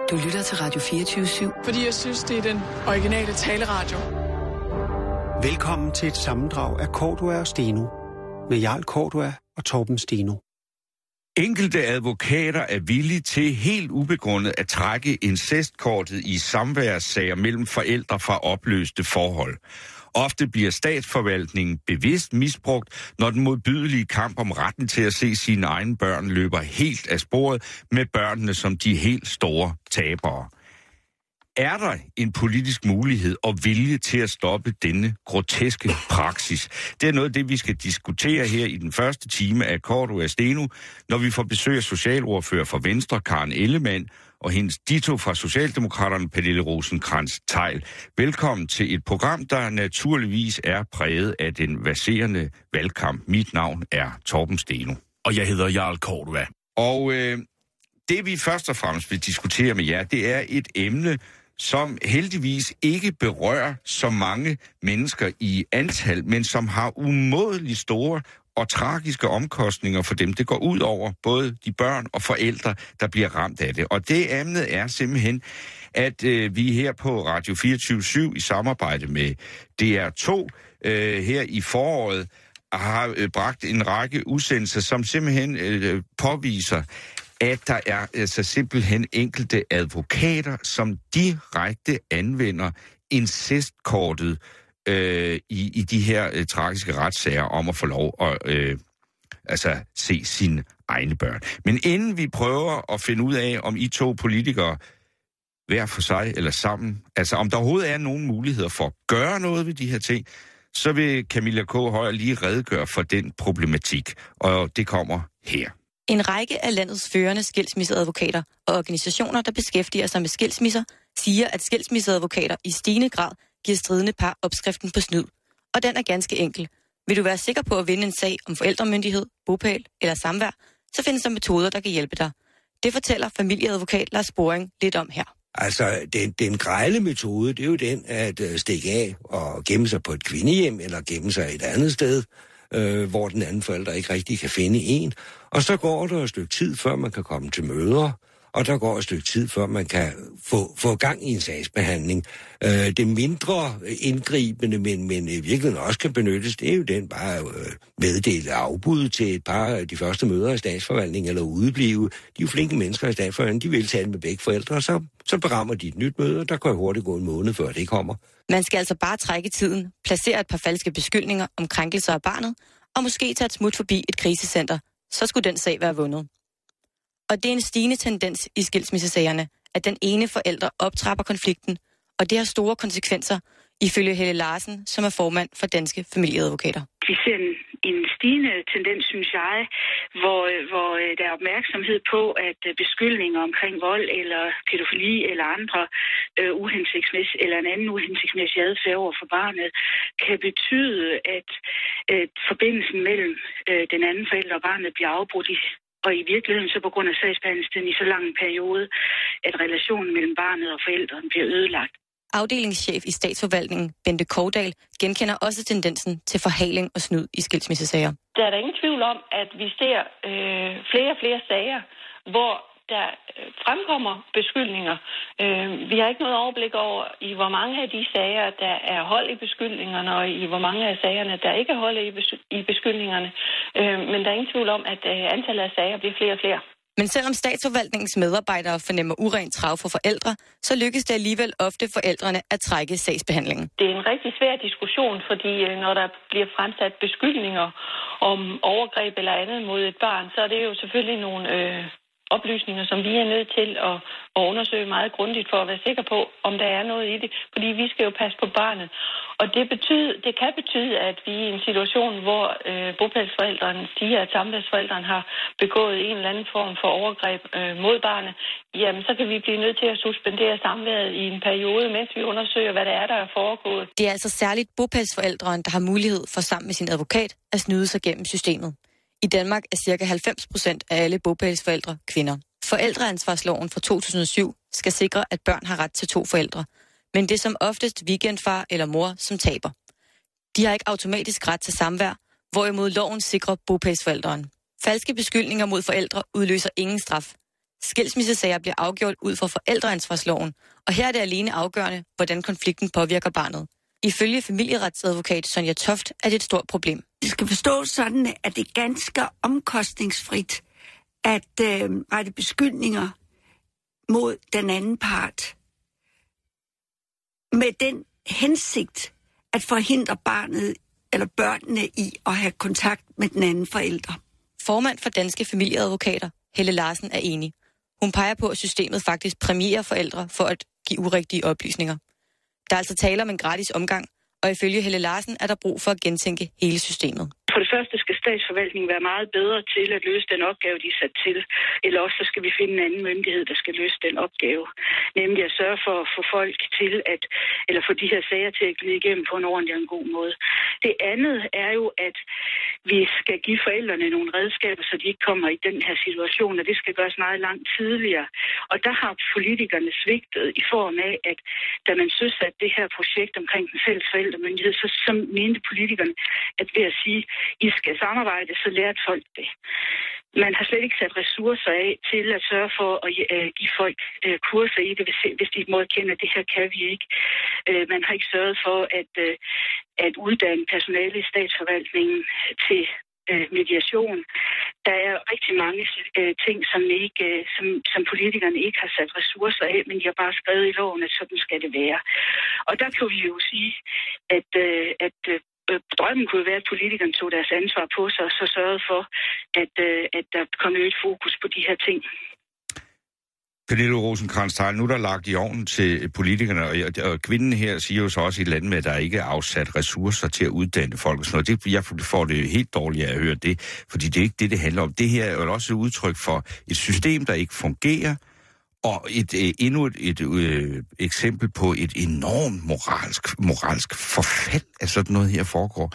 Du lytter til Radio 24/7. Fordi jeg synes, det er den originale taleradio. Velkommen til et sammendrag af Cordua og Steno. Med Jarl Cordua og Torben Steno. Enkelte advokater er villige til helt ubegrundet at trække incestkortet i samværssager mellem forældre fra opløste forhold. Ofte bliver statsforvaltningen bevidst misbrugt, når den modbydelige kamp om retten til at se sine egne børn løber helt af sporet med børnene som de helt store tabere. Er der en politisk mulighed og vilje til at stoppe denne groteske praksis? Det er noget af det, vi skal diskutere her i den første time af Cordua og Steno, når vi får besøg af socialordfører for Venstre, Karen Ellemann, og hendes ditto fra Socialdemokraterne, Pernille Rosenkrantz-Theil. Velkommen til et program, der naturligvis er præget af den verserende valgkamp. Mit navn er Torben Steno. Og jeg hedder Jarl Cordua. Og det vi først og fremmest vil diskutere med jer, det er et emne, som heldigvis ikke berører så mange mennesker i antal, men som har umådeligt store og tragiske omkostninger for dem. Det går ud over både de børn og forældre, der bliver ramt af det. Og det emne er simpelthen, at vi her på Radio 24/7 i samarbejde med DR2 her i foråret har bragt en række udsendelser, som simpelthen påviser, at der er altså simpelthen enkelte advokater, som direkte anvender incestkortet i de her tragiske retssager om at få lov at se sine egne børn. Men inden vi prøver at finde ud af, om I to politikere hver for sig eller sammen, altså om der overhovedet er nogen muligheder for at gøre noget ved de her ting, så vil Camilla K. Højer lige redegøre for den problematik, og det kommer her. En række af landets førende skilsmisseadvokater og organisationer, der beskæftiger sig med skilsmisser, siger, at skilsmisseadvokater i stigende grad giver stridende par opskriften på snyd. Og den er ganske enkel. Vil du være sikker på at vinde en sag om forældremyndighed, bopæl eller samvær, så findes der metoder, der kan hjælpe dig. Det fortæller familieadvokat Lars Boring lidt om her. Altså, den grejle metode, det er jo den at stikke af og gemme sig på et kvindehjem eller gemme sig et andet sted, hvor den anden forælder ikke rigtig kan finde en. Og så går der et stykke tid, før man kan komme til møder, og der går et stykke tid, før man kan få gang i en sagsbehandling. Det mindre indgribende, men i virkeligheden også kan benyttes, det er jo den bare meddele afbud til et par af de første møder i statsforvaltningen, eller udeblive. De er jo flinke mennesker i statsforvaltningen, de vil tale med begge forældre, og så berammer de et nyt møde, og der kan jo hurtigt gå en måned, før det kommer. Man skal altså bare trække tiden, placere et par falske beskyldninger om krænkelser af barnet, og måske tage et smut forbi et krisecenter. Så skulle den sag være vundet. Og det er en stigende tendens i skilsmissesagerne, at den ene forælder optrapper konflikten, og det har store konsekvenser, ifølge Helle Larsen, som er formand for Danske Familieadvokater. Vi ser en stigende tendens, synes jeg, hvor der er opmærksomhed på, at beskyldninger omkring vold eller pædofili eller andre uhensigtsmæssige eller en anden uhensigtsmæssig adfærd over for barnet kan betyde, at forbindelsen mellem den anden forælder og barnet bliver afbrudt og i virkeligheden så på grund af sagsbehandlingstiden i så lang en periode, at relationen mellem barnet og forældren bliver ødelagt. Afdelingschef i statsforvaltningen, Bente Kovdal, genkender også tendensen til forhaling og snyd i skilsmissesager. Der er der ingen tvivl om, at vi ser flere og flere sager, hvor der fremkommer beskyldninger. Vi har ikke noget overblik over, i hvor mange af de sager, der er hold i beskyldningerne, og i hvor mange af sagerne, der ikke er hold i beskyldningerne. Men der er ingen tvivl om, at antallet af sager bliver flere og flere. Men selvom statsforvaltningens medarbejdere fornemmer urent trav for forældre, så lykkes det alligevel ofte forældrene at trække sagsbehandlingen. Det er en rigtig svær diskussion, fordi når der bliver fremsat beskyldninger om overgreb eller andet mod et barn, så er det jo selvfølgelig nogle oplysninger, som vi er nødt til at undersøge meget grundigt for at være sikre på, om der er noget i det. Fordi vi skal jo passe på barnet. Og det kan betyde, at vi i en situation, hvor bopælsforældrene siger, at samværsforældrene har begået en eller anden form for overgreb mod barnet, jamen så kan vi blive nødt til at suspendere samværet i en periode, mens vi undersøger, hvad det er, der er foregået. Det er altså særligt bopælsforældrene, der har mulighed for sammen med sin advokat at snyde sig gennem systemet. I Danmark er ca. 90% af alle bopælsforældre kvinder. Forældreansvarsloven fra 2007 skal sikre, at børn har ret til 2 forældre. Men det er som oftest weekendfar eller mor, som taber. De har ikke automatisk ret til samvær, hvorimod loven sikrer bopælsforældren. Falske beskyldninger mod forældre udløser ingen straf. Skilsmissesager bliver afgjort ud fra forældreansvarsloven, og her er det alene afgørende, hvordan konflikten påvirker barnet. Ifølge familieretsadvokat Sonja Toft er det et stort problem. Det skal forstås sådan, at det er ganske omkostningsfrit at rette beskyldninger mod den anden part med den hensigt at forhindre barnet eller børnene i at have kontakt med den anden forælder. Formand for Danske Familieadvokater, Helle Larsen, er enig. Hun peger på, at systemet faktisk præmierer forældre for at give urigtige oplysninger. Der er altså tale om en gratis omgang, og ifølge Helle Larsen er der brug for at gentænke hele systemet. For det første skal statsforvaltningen være meget bedre til at løse den opgave, de er sat til. Eller også så skal vi finde en anden myndighed, der skal løse den opgave. Nemlig at sørge for at få folk til eller få de her sager til at glide igennem på en ordentlig og en god måde. Det andet er jo, at vi skal give forældrene nogle redskaber, så de ikke kommer i den her situation, og det skal gøres meget langt tidligere. Og der har politikerne svigtet i form af, at da man søsatte det her projekt omkring den fælles forældremyndighed, så mente politikerne, at ved at sige, I skal samarbejde, så lærte folk det. Man har slet ikke sat ressourcer af til at sørge for at give folk kurser i det, hvis de må erkende, at det her kan vi ikke. Man har ikke sørget for at uddanne personale i statsforvaltningen til mediation. Der er rigtig mange ting, som politikerne ikke har sat ressourcer af, men de har bare skrevet i loven, at sådan skal det være. Og der kan vi jo sige, at drømmen kunne være, at politikerne tog deres ansvar på sig og så sørgede for, at der kom øget fokus på de her ting. Pernille Rosenkrantz-Theil, nu er der lagt i ovnen til politikerne, og kvinden her siger jo så også i et land med, at der ikke er afsat ressourcer til at uddanne folk og sådan noget. Jeg får det helt dårligt at høre det, fordi det er ikke det handler om. Det her er jo også et udtryk for et system, der ikke fungerer, og endnu et eksempel på et enormt moralsk forfald af sådan noget her foregår.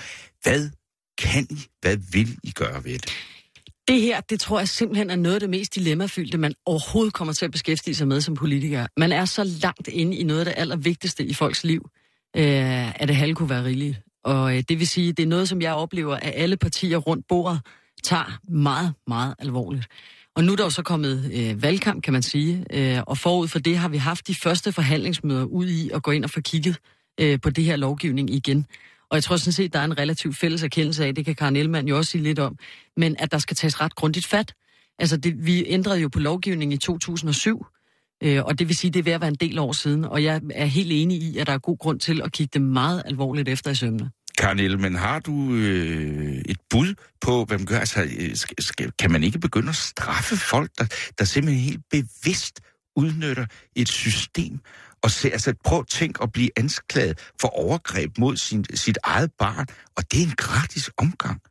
Hvad vil I gøre ved det? Det her, det tror jeg simpelthen er noget af det mest dilemmafyldte, man overhovedet kommer til at beskæftige sig med som politiker. Man er så langt inde i noget af det allervigtigste i folks liv, at det halve kunne være rigeligt. Og det vil sige, det er noget, som jeg oplever, at alle partier rundt bordet tager meget, meget alvorligt. Og nu er der jo så kommet valgkamp, kan man sige, og forud for det har vi haft de første forhandlingsmøder ud i at gå ind og få kigget på det her lovgivning igen. Og jeg tror sådan set, der er en relativt fælles erkendelse af, det kan Karen Ellemann jo også sige lidt om, men at der skal tages ret grundigt fat. Altså, vi ændrede jo på lovgivningen i 2007, og det vil sige, det er ved at være en del år siden, og jeg er helt enig i, at der er god grund til at kigge det meget alvorligt efter i sømmene. Karen Ellemann, har du et bud på, hvad man gør? Altså, kan man ikke begynde at straffe folk, der simpelthen helt bevidst udnytter et system? Og prøv at tænke at blive anklaget for overgreb mod sit eget barn, og det er en gratis omgang.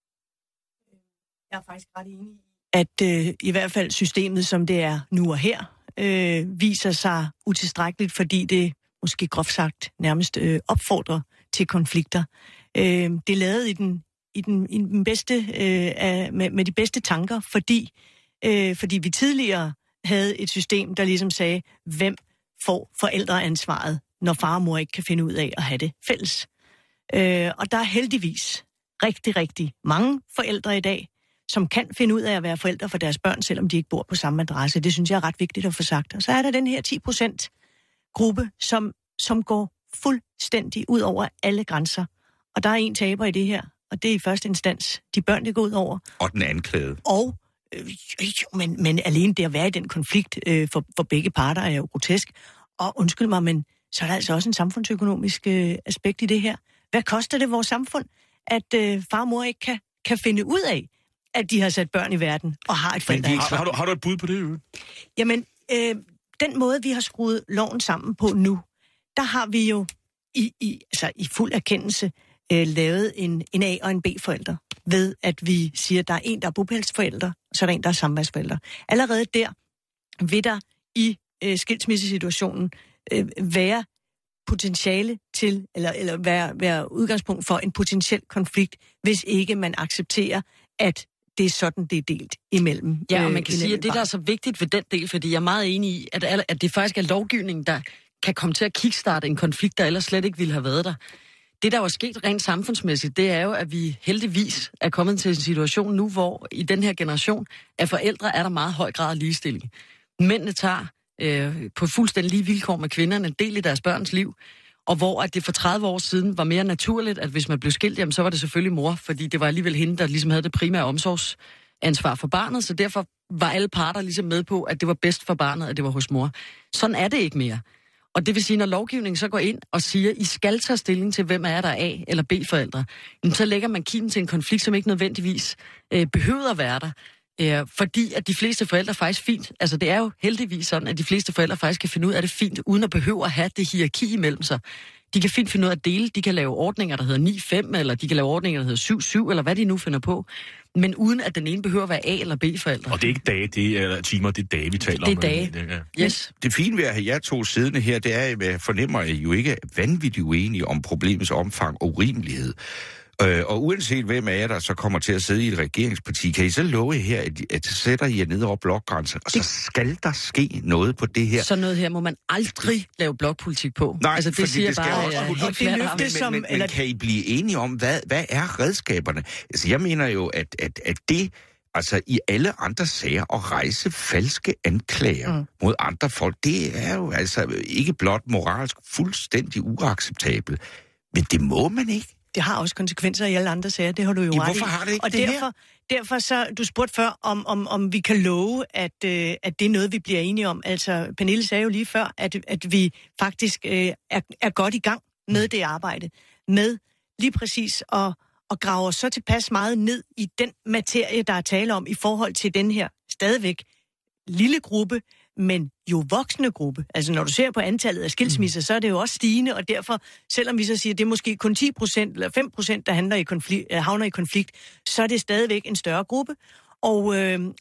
Jeg er faktisk ret enig i, at i hvert fald systemet, som det er nu og her, viser sig utilstrækkeligt, fordi det måske groft sagt nærmest opfordrer til konflikter. Det er lavet i den bedste, med de bedste tanker, fordi vi tidligere havde et system, der ligesom sagde, hvem får forældreansvaret, når far og mor ikke kan finde ud af at have det fælles. Og der er heldigvis rigtig, rigtig mange forældre i dag, som kan finde ud af at være forældre for deres børn, selvom de ikke bor på samme adresse. Det synes jeg er ret vigtigt at få sagt. Og så er der den her 10% gruppe, som går fuldstændig ud over alle grænser. Og der er en taber i det her, og det er i første instans de børn, det går ud over. Og den anklagede. Og men alene det at være i den konflikt for begge parter er jo grotesk. Og undskyld mig, men så er der altså også en samfundsøkonomisk aspekt i det her. Hvad koster det vores samfund, at far og mor ikke kan finde ud af, at de har sat børn i verden og har et forældre? Har du et bud på det? Jamen, den måde, vi har skruet loven sammen på nu, der har vi jo i fuld erkendelse lavet en A- og en B-forælder, ved at vi siger, at der er en, der er bopælsforælder, og så er der en, der er samværsforælder. Allerede der vil der i skilsmissesituationen være potentiale til, eller være udgangspunkt for en potentiel konflikt, hvis ikke man accepterer, at det er sådan, det er delt imellem. Ja, og man kan sige, at det, der er så vigtigt ved den del, fordi jeg er meget enig i, at det faktisk er lovgivningen, der kan komme til at kickstarte en konflikt, der ellers slet ikke ville have været der. Det, der er sket rent samfundsmæssigt, det er jo, at vi heldigvis er kommet til en situation nu, hvor i den her generation af forældre er der meget høj grad af ligestilling. Mændene tager på fuldstændig lige vilkår med kvinderne en del i deres børns liv, og hvor at det for 30 år siden var mere naturligt, at hvis man blev skilt, jamen, så var det selvfølgelig mor, fordi det var alligevel hende, der ligesom havde det primære omsorgsansvar for barnet, så derfor var alle parter ligesom med på, at det var bedst for barnet, at det var hos mor. Sådan er det ikke mere. Og det vil sige, når lovgivningen så går ind og siger, I skal tage stilling til, hvem er der A- eller B-forældre, så lægger man kimen til en konflikt, som ikke nødvendigvis behøver at være der. Fordi at de fleste forældre faktisk fint, altså det er jo heldigvis sådan, at de fleste forældre faktisk kan finde ud af det fint, uden at behøve at have det hierarki imellem sig. De kan fint finde ud af at dele, de kan lave ordninger, der hedder 9-5, eller de kan lave ordninger, der hedder 7-7, eller hvad de nu finder på. Men uden at den ene behøver at være A- eller B-forældre. Og det er ikke dage, det er timer, det er dage, vi taler om. Det er dage, yes. Det fine ved at have jer to siddende her, det er, at jeg fornemmer, at I jo ikke er vanvittigt uenige om problemets omfang og urimelighed. Og uanset hvem af jer, der så kommer til at sidde i et regeringsparti, kan I så love her, at sætter I jer ned over blokgrænsen, og så skal der ske noget på det her? Så noget her må man aldrig lave blokpolitik på. Nej, altså, det siger det skal bare, også men kan I blive enige om, hvad er redskaberne? Altså, jeg mener jo, at det, altså i alle andre sager, at rejse falske anklager mod andre folk, det er jo altså ikke blot moralsk fuldstændig uacceptabelt. Men det må man ikke. Det har også konsekvenser i alle andre sager, det har du jo ret i. Hvorfor har det ikke og det derfor så, du spurgte før, om vi kan love, at det er noget, vi bliver enige om. Altså, Pernille sagde jo lige før, at vi faktisk er godt i gang med det arbejde. Med lige præcis at grave os så tilpas meget ned i den materie, der er tale om i forhold til den her stadigvæk lille gruppe, men jo voksne gruppe. Altså når du ser på antallet af skilsmisser, så er det jo også stigende, og derfor, selvom vi så siger, at det er måske kun 10% eller 5%, der havner i konflikt, så er det stadigvæk en større gruppe. Og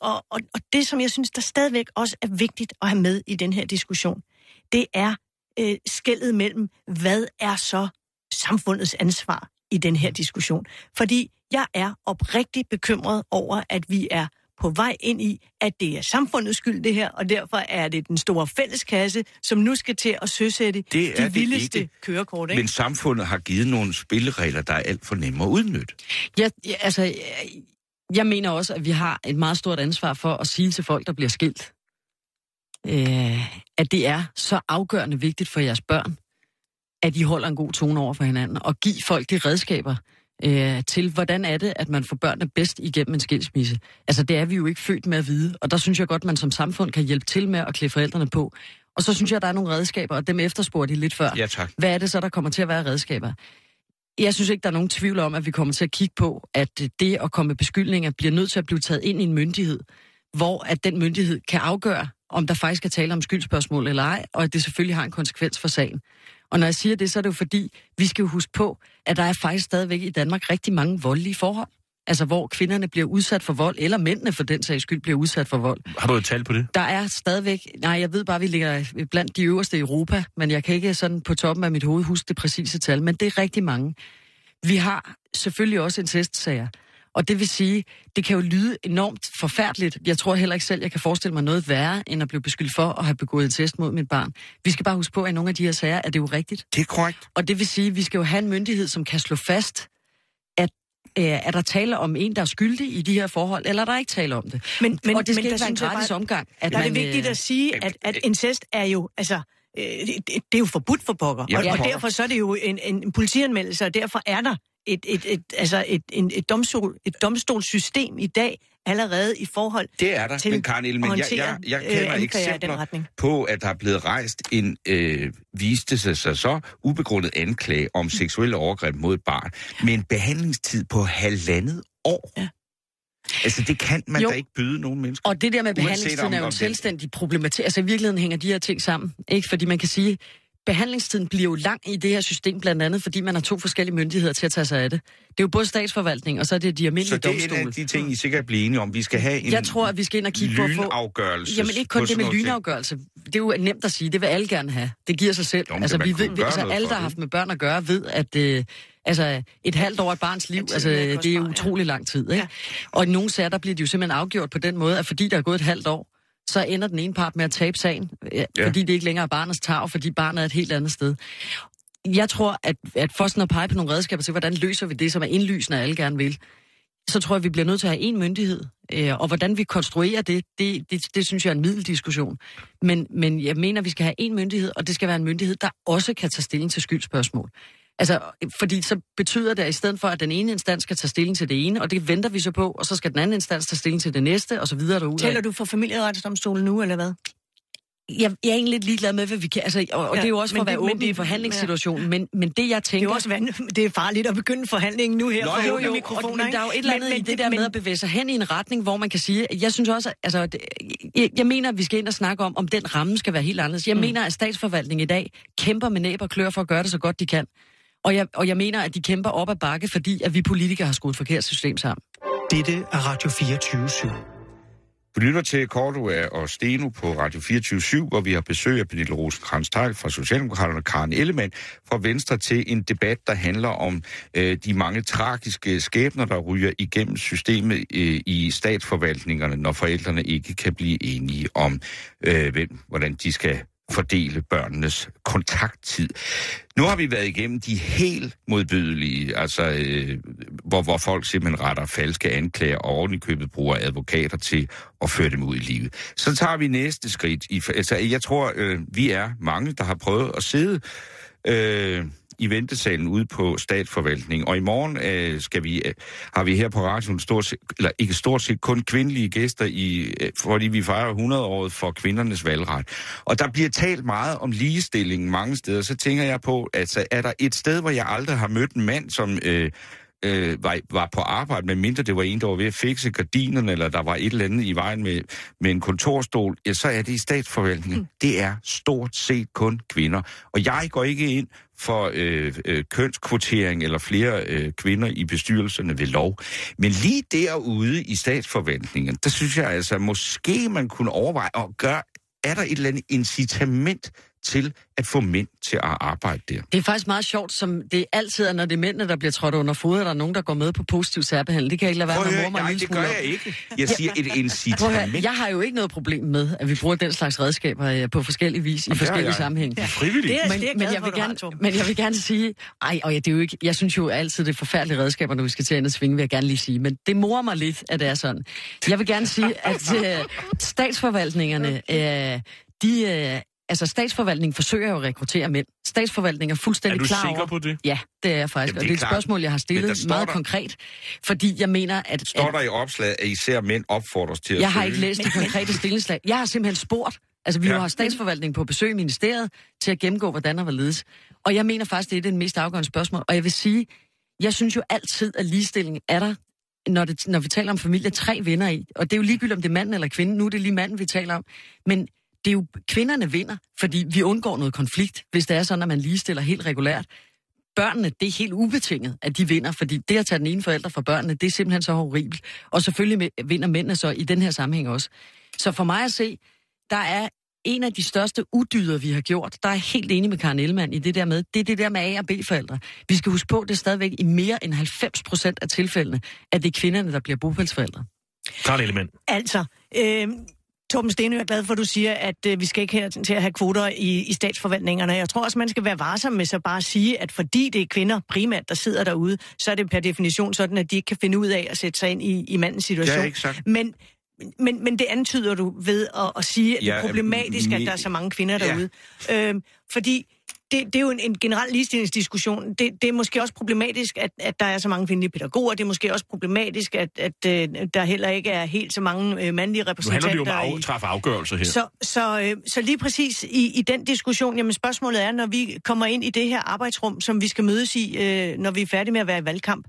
det, som jeg synes, der stadigvæk også er vigtigt at have med i den her diskussion, det er skellet mellem, hvad er så samfundets ansvar i den her diskussion. Fordi jeg er oprigtigt bekymret over, at vi er på vej ind i, at det er samfundets skyld det her, og derfor er det den store fælleskasse, som nu skal til at søsætte de vildeste kørekort. Ikke? Men samfundet har givet nogle spilleregler, der er alt for nemme at udnytte. Jeg mener også, at vi har et meget stort ansvar for at sige til folk, der bliver skilt, at det er så afgørende vigtigt for jeres børn, at I holder en god tone over for hinanden, og give folk de redskaber, til, hvordan er det, at man får børnene bedst igennem en skilsmisse. Altså, det er vi jo ikke født med at vide, og der synes jeg godt, man som samfund kan hjælpe til med at klæde forældrene på. Og så synes jeg, der er nogle redskaber, og dem efterspurgte de lidt før. Ja, tak. Hvad er det så, der kommer til at være redskaber? Jeg synes ikke, der er nogen tvivl om, at vi kommer til at kigge på, at det at komme med beskyldninger bliver nødt til at blive taget ind i en myndighed, hvor at den myndighed kan afgøre, om der faktisk er tale om skyldspørgsmål eller ej, og at det selvfølgelig har en konsekvens for sagen. Og når jeg siger det, så er det jo fordi, vi skal jo huske på, at der er faktisk stadigvæk i Danmark rigtig mange voldelige forhold. Altså hvor kvinderne bliver udsat for vold, eller mændene for den sags skyld bliver udsat for vold. Har du et tal på det? Der er stadigvæk, jeg ved bare, at vi ligger blandt de øverste i Europa, men jeg kan ikke sådan på toppen af mit hoved huske det præcise tal, men det er rigtig mange. Vi har selvfølgelig også incestsager. Og det vil sige, det kan jo lyde enormt forfærdeligt. Jeg tror heller ikke selv, jeg kan forestille mig noget værre, end at blive beskyldt for at have begået incest mod mit barn. Vi skal bare huske på, at i nogle af de her sager er det jo rigtigt. Det er korrekt. Og det vil sige, at vi skal jo have en myndighed, som kan slå fast, at er der tale om en, der er skyldig i de her forhold, eller er der ikke tale om det? Og det skal ikke være en gratis omgang. Der er det vigtigt at sige, at incest er jo, altså, det er jo forbudt for pokker. Og derfor så er det jo en politianmeldelse, og derfor er der et domstolssystem i dag allerede i forhold til det er der, men Karin, men jeg kender eksempler på, at der er blevet rejst en viste sig så ubegrundet anklage om seksuelle overgreb mod et barn, med en behandlingstid på 1,5 år. Ja. Altså, det kan man da ikke byde nogen mennesker. Og det der med behandlingstiden er jo en selvstændig problematik. Altså, i virkeligheden hænger de her ting sammen. Ikke? Fordi man kan sige, behandlingstiden bliver jo lang i det her system, blandt andet, fordi man har 2 forskellige myndigheder til at tage sig af det. Det er jo både statsforvaltning, og så er det de almindelige domstole. Så det er en af de ting, I sikkert bliver enige om. Vi skal have en Jeg tror, at vi skal ind og kigge på lynafgørelse. Jamen ikke kun det med lynafgørelse. Det er jo nemt at sige. Det vil alle gerne have. Det giver sig selv. Jo, altså, vi ved, alle, der har haft med børn at gøre, ved, at et halvt år et barns liv, det er utrolig lang tid. Ikke? Ja. Og i nogle sager, der bliver de jo simpelthen afgjort på den måde, at fordi der er gået et halvt år, så ender den ene part med at tabe sagen, fordi det ikke længere er barnets tarv, fordi barnet er et helt andet sted. Jeg tror, at for sådan at pege på nogle redskaber til, hvordan løser vi det, som er indlysende, alle gerne vil, så tror jeg, vi bliver nødt til at have en myndighed. Og hvordan vi konstruerer det synes jeg er en middeldiskussion. Men jeg mener, vi skal have en myndighed, og det skal være en myndighed, der også kan tage stilling til skyldspørgsmål. Altså, fordi så betyder det, at i stedet for, at den ene instans skal tage stilling til det ene, og det venter vi så på, og så skal den anden instans tage stilling til det næste, og så videre derudad. Taler du for familieretsdomstolen nu, eller hvad? Jeg er egentlig lidt ligeglad med, hvad vi kan. Altså, og det er jo også for at være åben i forhandlingssituationen. Men det, jeg tænker... Det er farligt at begynde forhandlingen nu her. Men der er jo et eller andet i det der med at bevæge sig hen i en retning, hvor man kan sige... Jeg synes også, altså... Jeg mener, at vi skal ind og snakke om den ramme skal være helt anderledes. Jeg mener, at statsforvaltningen i dag kæmper med næb og klør for at gøre det så godt, de kan. Og jeg mener, at de kæmper op ad bakke, fordi at vi politikere har skruet et forkert system sammen. Dette er Radio 24/7. Vi lytter til Cordua og Steno på Radio 24/7, hvor vi har besøg af Pernille Rosenkrantz-Theil fra Socialdemokraterne og Karen Ellemann fra Venstre til en debat, der handler om de mange tragiske skæbner, der ryger igennem systemet i statsforvaltningerne, når forældrene ikke kan blive enige om, hvordan de skal fordele børnenes kontakttid. Nu har vi været igennem de helt modbydelige, altså hvor folk simpelthen retter falske anklager og ovenikøbet bruger advokater til at føre dem ud i livet. Så tager vi næste skridt. Jeg tror, vi er mange, der har prøvet at sidde i ventesalen ude på statsforvaltningen. Og i morgen har vi her på radioen stort set kun kvindelige gæster, fordi vi fejrer 100-året for kvindernes valgret. Og der bliver talt meget om ligestilling mange steder. Så tænker jeg på, altså er der et sted, hvor jeg aldrig har mødt en mand, som var på arbejde, medmindre det var en, der var ved at fikse gardinerne, eller der var et eller andet i vejen med en kontorstol, ja, så er det i statsforvaltningen. Det er stort set kun kvinder. Og jeg går ikke ind for kønskvotering eller flere kvinder i bestyrelserne ved lov. Men lige derude i statsforvaltningen, der synes jeg altså, måske man kunne overveje at gøre, er der et eller andet incitament til at få mænd til at arbejde der. Det er faktisk meget sjovt, som det altid er, når det er mændene, der bliver trådt under fod, og der er nogen, der går med på positiv særbehandling. Det kan jeg ikke lade være med at mig en lille smule. Nej, det gør jeg ikke. Jeg siger et incitament. Jeg har jo ikke noget problem med, at vi bruger den slags redskaber på forskellige vis i forskellige sammenhæng. Ja. Frivilligt. Men jeg vil gerne sige, og det er jo ikke, jeg synes jo altid, det er forfærdelige redskaber, når vi skal til at svinge, vil jeg gerne lige sige. Men det morer mig lidt, at det er sådan. Jeg vil gerne sige, at statsforvaltningerne, statsforvaltningen forsøger jo at rekruttere mænd. Statsforvaltningen er fuldstændig klar over... Er du sikker på det? Ja, det er jeg faktisk. Jamen, og det er et spørgsmål, jeg har stillet meget konkret. Fordi jeg mener, at... Står der i opslaget, at især mænd opfordres til at Jeg har ikke læst de konkrete stillingslag. Jeg har simpelthen spurgt. Altså, vi har statsforvaltningen på besøg i ministeriet til at gennemgå, hvordan der var ledes. Og jeg mener faktisk, det er det mest afgørende spørgsmål. Og jeg vil sige, jeg synes jo altid, at ligestilling er der, når vi taler om familie, 3 vinder i. Og det er jo ligegyldigt, om det er manden eller kvinden. Nu er det lige manden, vi taler om. Men det er jo, kvinderne vinder, fordi vi undgår noget konflikt, hvis det er sådan, at man ligestiller helt regulært. Børnene, det er helt ubetinget, at de vinder, fordi det at tage den ene forælder fra børnene, det er simpelthen så horribelt. Og selvfølgelig vinder mændene så i den her sammenhæng også. Så for mig at se, der er en af de største udyder, vi har gjort. Der er helt enig med Karen Ellemann i det der med, det er det der med A- og B-forældre. Vi skal huske på, det er stadigvæk i mere end 90% af tilfældene, at det er kvinderne, der bliver bopælsforældre. Karen Ellemann. Altså, Torben Steno, jeg er glad for, at du siger, at vi skal ikke her til at have kvoter i statsforvaltningerne. Jeg tror også, man skal være varsom med så bare at sige, at fordi det er kvinder primært, der sidder derude, så er det per definition sådan, at de ikke kan finde ud af at sætte sig ind i mandens situation. Ja, ikke sagt. Men det antyder du ved at sige, at det er problematisk, at der er så mange kvinder derude. Fordi det er jo en generel ligestillingsdiskussion. Det er måske også problematisk, at der er så mange kvindelige pædagoger. Det er måske også problematisk, at der heller ikke er helt så mange mandlige repræsentanter. Nu handler det jo om at træffe afgørelser her. Så lige præcis i den diskussion, jamen spørgsmålet er, når vi kommer ind i det her arbejdsrum, som vi skal mødes i, når vi er færdige med at være i valgkamp,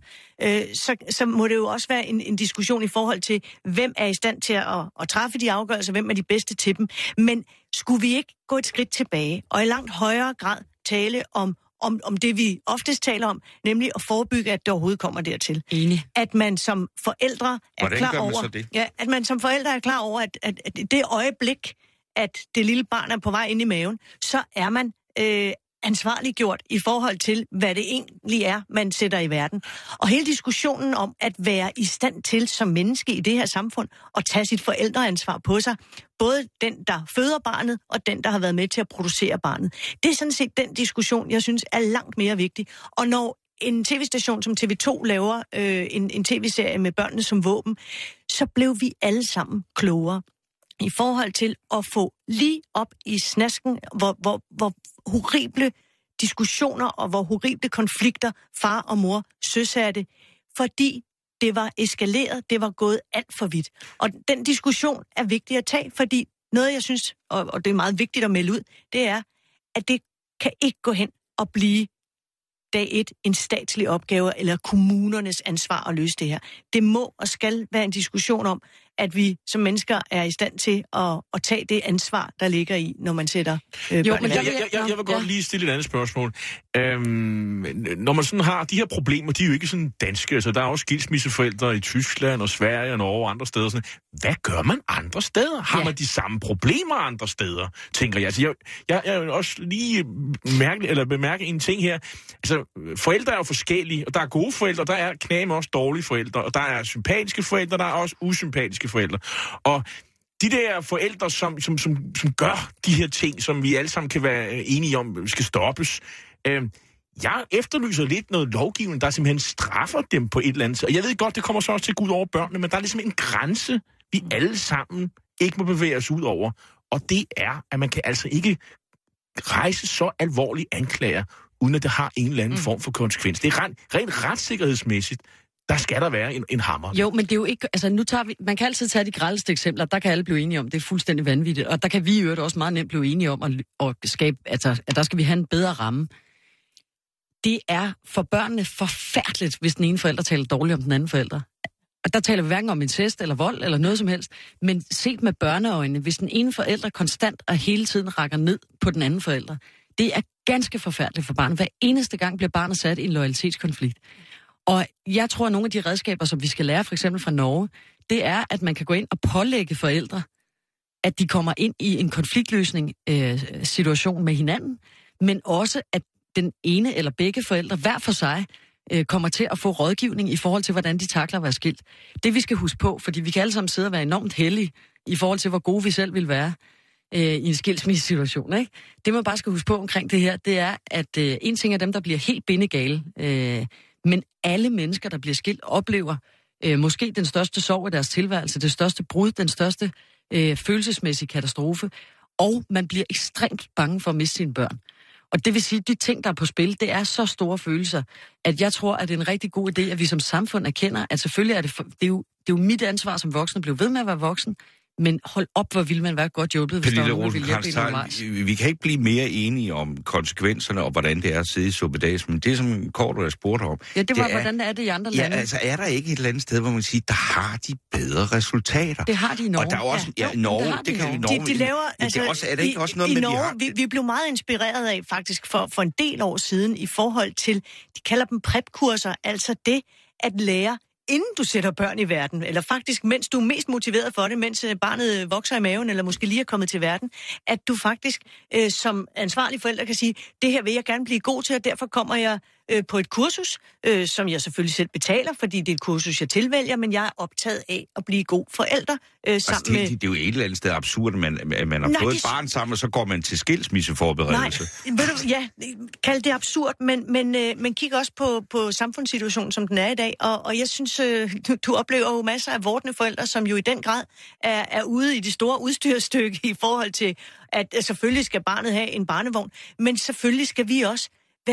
så må det jo også være en diskussion i forhold til, hvem er i stand til at træffe de afgørelser, hvem er de bedste til dem. Men skulle vi ikke gå et skridt tilbage, og i langt højere grad tale om det, vi oftest taler om, nemlig at forebygge, at det overhovedet kommer dertil. Enig. At man som forældre er klar over... det? Ja, at man som forældre er klar over, at det øjeblik, at det lille barn er på vej ind i maven, så er man ansvarliggjort i forhold til, hvad det egentlig er, man sætter i verden. Og hele diskussionen om at være i stand til som menneske i det her samfund og tage sit forældreansvar på sig, både den, der føder barnet, og den, der har været med til at producere barnet. Det er sådan set den diskussion, jeg synes er langt mere vigtig. Og når en tv-station som TV2 laver en tv-serie med børnene som våben, så blev vi alle sammen klogere i forhold til at få lige op i snasken, hvor horrible diskussioner og hvor horrible konflikter far og mor søsatte, fordi det var eskaleret, det var gået alt for vidt. Og den diskussion er vigtig at tage, fordi noget, jeg synes, og det er meget vigtigt at melde ud, det er, at det kan ikke gå hen og blive dag 1 en statslig opgave eller kommunernes ansvar at løse det her. Det må og skal være en diskussion om, at vi som mennesker er i stand til at tage det ansvar, der ligger i, når man sætter børn. Jeg vil godt lige stille et andet spørgsmål. Når man sådan har de her problemer, de er jo ikke sådan danske. Altså, der er også skilsmisseforældre i Tyskland og Sverige og Norge og andre steder. Sådan. Hvad gør man andre steder? Har man de samme problemer andre steder, tænker jeg? Altså, jeg vil også lige bemærke en ting her. Altså, forældre er jo forskellige, og der er gode forældre, der er knæme også dårlige forældre, og der er sympatiske forældre, der er også usympatiske forældre. Og de der forældre, som gør de her ting, som vi alle sammen kan være enige om, skal stoppes. Jeg efterlyser lidt noget lovgivning, der simpelthen straffer dem på et eller andet. Og jeg ved godt, det kommer så også til at gå ud over børnene, men der er ligesom en grænse, vi alle sammen ikke må bevæge os ud over. Og det er, at man kan altså ikke rejse så alvorlige anklager, uden at det har en eller anden form for konsekvens. Det er rent retssikkerhedsmæssigt. Der skal der være en hammer. Jo, men det er jo ikke... Altså, nu tager vi... Man kan altid tage de grelleste eksempler. Der kan alle blive enige om, det er fuldstændig vanvittigt. Og der kan vi jo også meget nemt blive enige om at skabe... Altså, at der skal vi have en bedre ramme. Det er for børnene forfærdeligt, hvis den ene forælder taler dårligt om den anden forælder. Og der taler vi hverken om incest eller vold eller noget som helst. Men set med børneøjne, hvis den ene forælder konstant og hele tiden rækker ned på den anden forælder, det er ganske forfærdeligt for barnet. Hver eneste gang bliver barnet sat i en loyalitetskonflikt. Og jeg tror, at nogle af de redskaber, som vi skal lære, for eksempel fra Norge, det er, at man kan gå ind og pålægge forældre, at de kommer ind i en konfliktløsning situation med hinanden, men også, at den ene eller begge forældre hver for sig kommer til at få rådgivning i forhold til, hvordan de takler at være skilt. Det vi skal huske på, fordi vi kan alle sammen sidde og være enormt heldige i forhold til, hvor gode vi selv vil være i en skilsmissesituation, ikke? Det man bare skal huske på omkring det her, det er, at en ting er dem, der bliver helt bindegale, men alle mennesker, der bliver skilt, oplever måske den største sorg i deres tilværelse, det største brud, den største følelsesmæssige katastrofe, og man bliver ekstremt bange for at miste sine børn. Og det vil sige, at de ting, der er på spil, det er så store følelser, at jeg tror, at det er en rigtig god idé, at vi som samfund erkender, at selvfølgelig er det er jo mit ansvar som voksen at blive ved med at være voksen, men hold op, hvor vil man være godt hjulpet, hvis der er nogen, der vil hjælpe en undervejs. Vi kan ikke blive mere enige om konsekvenserne og hvordan det er at sidde i suppedags, men det, som Kåre har spurgt om... Ja, det var, hvordan er det i andre lande. Ja, altså er der ikke et eller andet sted, hvor man siger, der har de bedre resultater? Det har de i Norge. Og der er også... Ja, Norge, det kan vi i Norge... De laver... Altså, er det ikke også noget med, Norge, vi blev meget inspireret af, faktisk, for en del år siden, i forhold til, de kalder dem prep-kurser, altså det at lære, inden du sætter børn i verden, eller faktisk mens du er mest motiveret for det, mens barnet vokser i maven, eller måske lige er kommet til verden, at du faktisk som ansvarlig forælder kan sige, det her vil jeg gerne blive god til, og derfor kommer jeg på et kursus, som jeg selvfølgelig selv betaler, fordi det er et kursus, jeg tilvælger, men jeg er optaget af at blive god forælder sammen med... Det er jo et eller andet sted absurd, at man har fået et barn sammen, og så går man til skilsmisseforberedelse. Nej, kald det absurd, men kig også på samfundssituationen, som den er i dag, og jeg synes, du oplever jo masser af vortende forældre, som jo i den grad er ude i det store udstyrstykke i forhold til, at selvfølgelig skal barnet have en barnevogn, men selvfølgelig skal vi også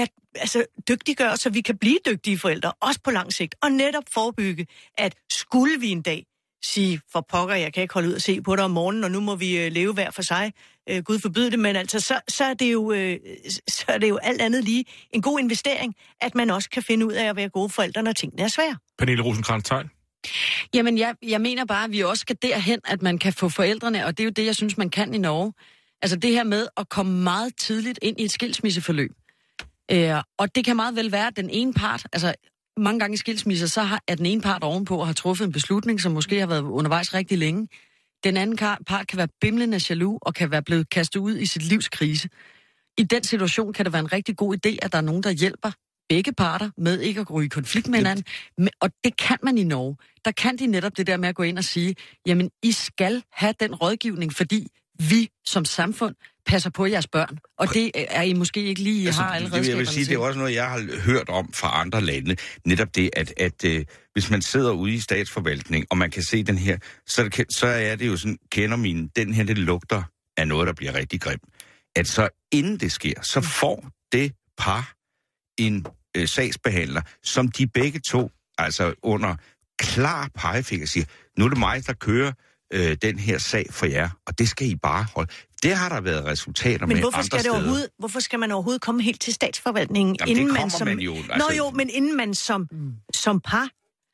dygtiggøre, så vi kan blive dygtige forældre, også på lang sigt, og netop forebygge, at skulle vi en dag sige, for pokker, jeg kan ikke holde ud og se på dig om morgenen, og nu må vi leve hver for sig, Gud forbyde det, men altså, så er det jo alt andet lige en god investering, at man også kan finde ud af at være gode forældre, når tingene er svære. Pernille Rosenkrantz-Theil. Jamen, jeg mener bare, at vi også skal derhen, at man kan få forældrene, og det er jo det, jeg synes, man kan i Norge. Altså det her med at komme meget tidligt ind i et skilsmisseforløb. Og det kan meget vel være, at den ene part, altså mange gange i skilsmisser, så er den ene part ovenpå og har truffet en beslutning, som måske har været undervejs rigtig længe. Den anden part kan være bimlende jaloux og kan være blevet kastet ud i sit livs krise. I den situation kan det være en rigtig god idé, at der er nogen, der hjælper begge parter med ikke at gå i konflikt med hinanden. Og det kan man i Norge. Der kan de netop det der med at gå ind og sige, jamen, I skal have den rådgivning, fordi vi som samfund passer på jeres børn. Og det er I måske ikke lige har alle redskaberne til. Jeg vil sige, det er også noget, jeg har hørt om fra andre lande. Netop det, at hvis man sidder ude i statsforvaltning, og man kan se den her, så er det jo sådan, den her, det lugter af noget, der bliver rigtig grimt. At så inden det sker, så får det par en sagsbehandler, som de begge to, altså under klar pegefinger, siger, nu er det mig, der kører den her sag for jer, og det skal I bare holde. Det har der været resultater med andre steder. Hvorfor skal man overhovedet komme helt til statsforvaltningen, jamen, inden man jo... Altså... men inden man som par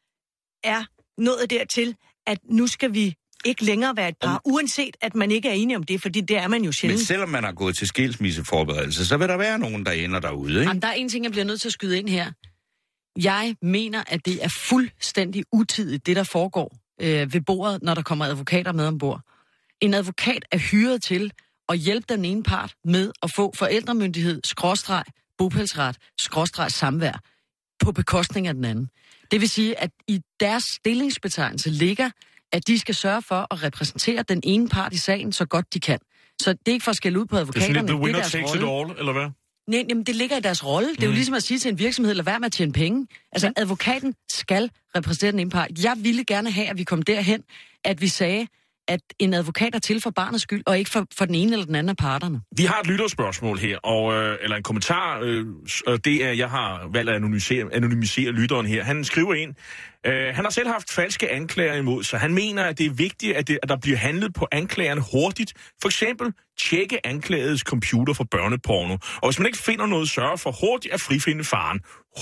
er nået dertil, at nu skal vi ikke længere være et par, uanset at man ikke er enig om det, fordi det er man jo sjældent. Men selvom man har gået til skilsmisseforberedelse, så vil der være nogen, der ender derude, ikke? Jamen, der er en ting, jeg bliver nødt til at skyde ind her. Jeg mener, at det er fuldstændig utidigt, det der foregår ved bordet, når der kommer advokater med ombord. En advokat er hyret til at hjælpe den ene part med at få forældremyndighed, bopælsret, samvær på bekostning af den anden. Det vil sige, at i deres stillingsbetegnelse ligger, at de skal sørge for at repræsentere den ene part i sagen så godt de kan. Så det er ikke for at skælde ud på advokaterne. Det er sådan lidt the winner takes it all, eller hvad? Nej, jamen det ligger i deres rolle. Det er jo ligesom at sige til en virksomhed, lad være med at tjene penge. Altså advokaten skal repræsentere den ene part. Jeg ville gerne have, at vi kom derhen, at vi sagde, at en advokat er til for barnets skyld, og ikke for den ene eller den anden af parterne. Vi har et lytterspørgsmål her, eller en kommentar. Det er, jeg har valgt at anonymisere lytteren her. Han skriver ind, han har selv haft falske anklager imod sig. Han mener, at det er vigtigt, at der bliver handlet på anklagerne hurtigt. For eksempel tjekke anklagedes computer for børneporno. Og hvis man ikke finder noget, sørge for hurtigt at frifinde faren.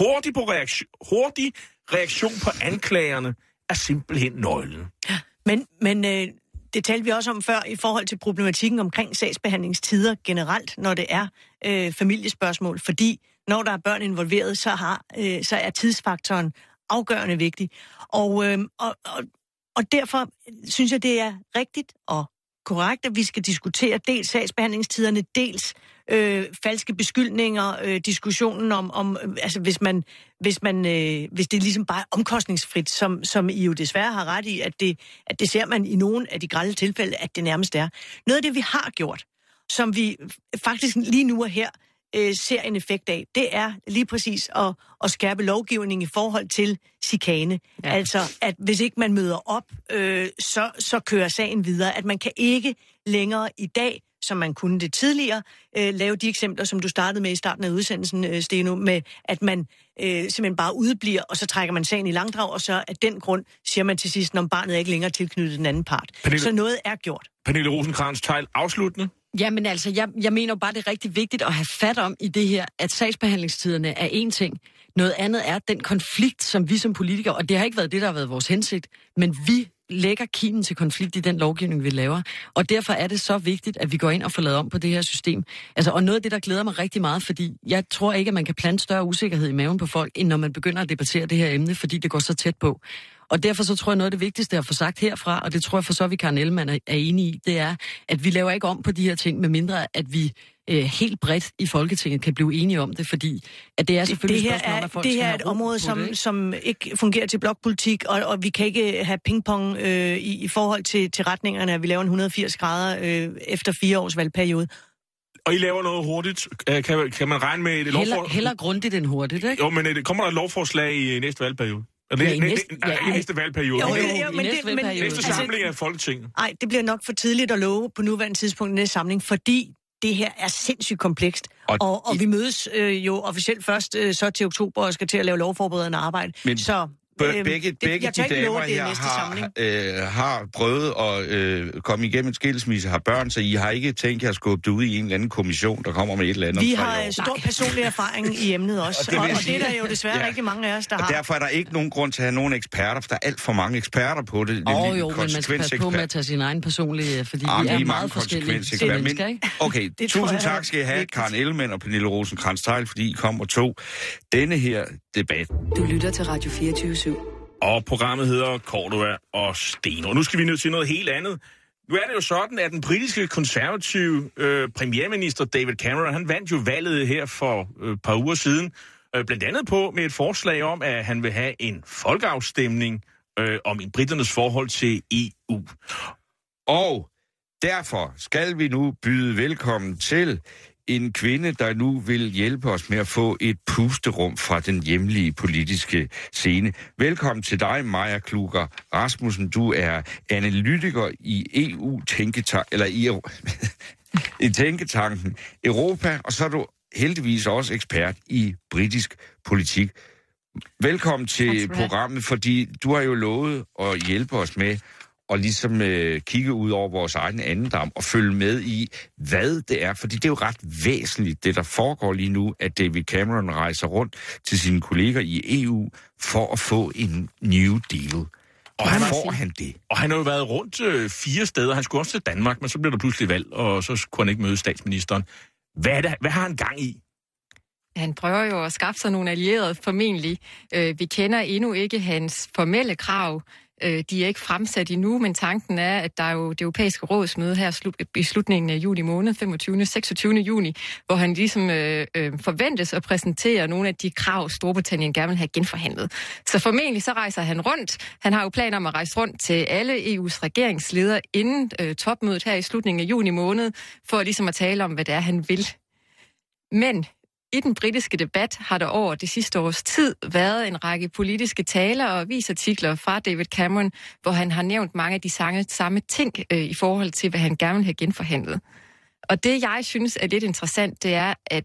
Hurtig reaktion på anklagerne er simpelthen nøglen. Men det talte vi også om før i forhold til problematikken omkring sagsbehandlingstider generelt, når det er familiespørgsmål. Fordi når der er børn involveret, så er tidsfaktoren afgørende vigtig. Og derfor synes jeg, det er rigtigt og korrekt, at vi skal diskutere dels sagsbehandlingstiderne, dels falske beskyldninger, diskussionen om altså hvis det ligesom bare er omkostningsfrit, som I jo desværre har ret i, at det ser man i nogle af de grelle tilfælde, at det nærmest er. Noget af det, vi har gjort, som vi faktisk lige nu og her ser en effekt af, det er lige præcis at skærpe lovgivning i forhold til chikane. Ja. Altså, at hvis ikke man møder op, så kører sagen videre. At man kan ikke længere i dag, som man kunne det tidligere, lave de eksempler, som du startede med i starten af udsendelsen, Steno, med at man simpelthen bare udebliver, og så trækker man sagen i langdrag, og så af den grund siger man til sidst, når barnet er ikke længere tilknyttet den anden part. Så noget er gjort. Pernille Rosenkrantz-Theil, afsluttende. Jamen altså, jeg mener jo bare, det er rigtig vigtigt at have fat om i det her, at sagsbehandlingstiderne er én ting. Noget andet er den konflikt, som vi som politikere, og det har ikke været det, der har været vores hensigt, men vi lægger kimen til konflikt i den lovgivning, vi laver. Og derfor er det så vigtigt, at vi går ind og får lavet om på det her system. Altså, og noget af det, der glæder mig rigtig meget, fordi jeg tror ikke, at man kan plante større usikkerhed i maven på folk, end når man begynder at debattere det her emne, fordi det går så tæt på. Og derfor så tror jeg, noget af det vigtigste at få sagt herfra, og det tror jeg for så vi Karen Ellemann er enig i, det er, at vi laver ikke om på de her ting, medmindre at vi helt bredt i Folketinget kan blive enige om det, fordi at det er selvfølgelig et spørgsmål, at folk det her er et område, som ikke fungerer til blokpolitik, og vi kan ikke have pingpong i forhold til retningerne, at vi laver en 180 grader efter 4 års valgperiode. Og I laver noget hurtigt. Kan man regne med et lovforslag? Heller grundigt end hurtigt, ikke? Jo, men kommer der et lovforslag i næste valgperiode? I næste valgperiode. Næste samling af Folketinget. Nej, det bliver nok for tidligt at love på nuværende tidspunkt i næste samling, fordi det her er sindssygt komplekst. Og vi mødes jo officielt først så til oktober og skal til at lave lovforberedende arbejde. Men så begge de damer her har prøvet at komme igennem en skilsmisse, har børn, så I har ikke tænkt jer at skubbe det ud i en eller anden kommission, der kommer med et eller andet. Vi har stor personlig erfaring i emnet også, og det er der jo desværre rigtig mange af os, der har. Og derfor er der ikke nogen grund til at have nogen eksperter, for der er alt for mange eksperter på det. Jo, men man skal passe på med at tage sin egen personlige, fordi vi er meget forskellige mennesker, ikke? Okay, tusind tak skal I have, Karen Ellemann og Pernille Rosenkrantz-Theil, fordi I kom og tog denne her debat. Du lytter til Radio 24/7. Og programmet hedder Cordua og Steno. Nu skal vi ned til noget helt andet. Nu er det jo sådan, at den britiske konservative premierminister David Cameron, han vandt jo valget her for et par uger siden, blandt andet på med et forslag om, at han vil have en folkeafstemning om briternes forhold til EU. Og derfor skal vi nu byde velkommen til en kvinde, der nu vil hjælpe os med at få et pusterum fra den hjemlige politiske scene. Velkommen til dig, Maja Kluger Rasmussen. Du er analytiker i i tænketanken Europa, og så er du heldigvis også ekspert i britisk politik. Velkommen til programmet, fordi du har jo lovet at hjælpe os med og ligesom kigge ud over vores egen andendam og følge med i, hvad det er. Fordi det er jo ret væsentligt, det der foregår lige nu, at David Cameron rejser rundt til sine kolleger i EU for at få en New Deal. Og får han det? Og han har jo været rundt 4 steder. Han skulle også til Danmark, men så blev der pludselig valg, og så kunne han ikke møde statsministeren. Hvad har han gang i? Han prøver jo at skaffe sig nogle allierede, formentlig. Vi kender endnu ikke hans formelle krav. De er ikke fremsat endnu, men tanken er, at der er jo det europæiske rådsmøde her i slutningen af juli måned, 25. 26. juni, hvor han ligesom forventes at præsentere nogle af de krav, Storbritannien gerne vil have genforhandlet. Så formentlig så rejser han rundt. Han har jo planer om at rejse rundt til alle EU's regeringsledere inden topmødet her i slutningen af juni måned, for ligesom at tale om, hvad det er, han vil. Men i den britiske debat har der over det sidste års tid været en række politiske taler og avisartikler fra David Cameron, hvor han har nævnt mange af de samme ting i forhold til, hvad han gerne vil have genforhandlet. Og det, jeg synes er lidt interessant, det er, at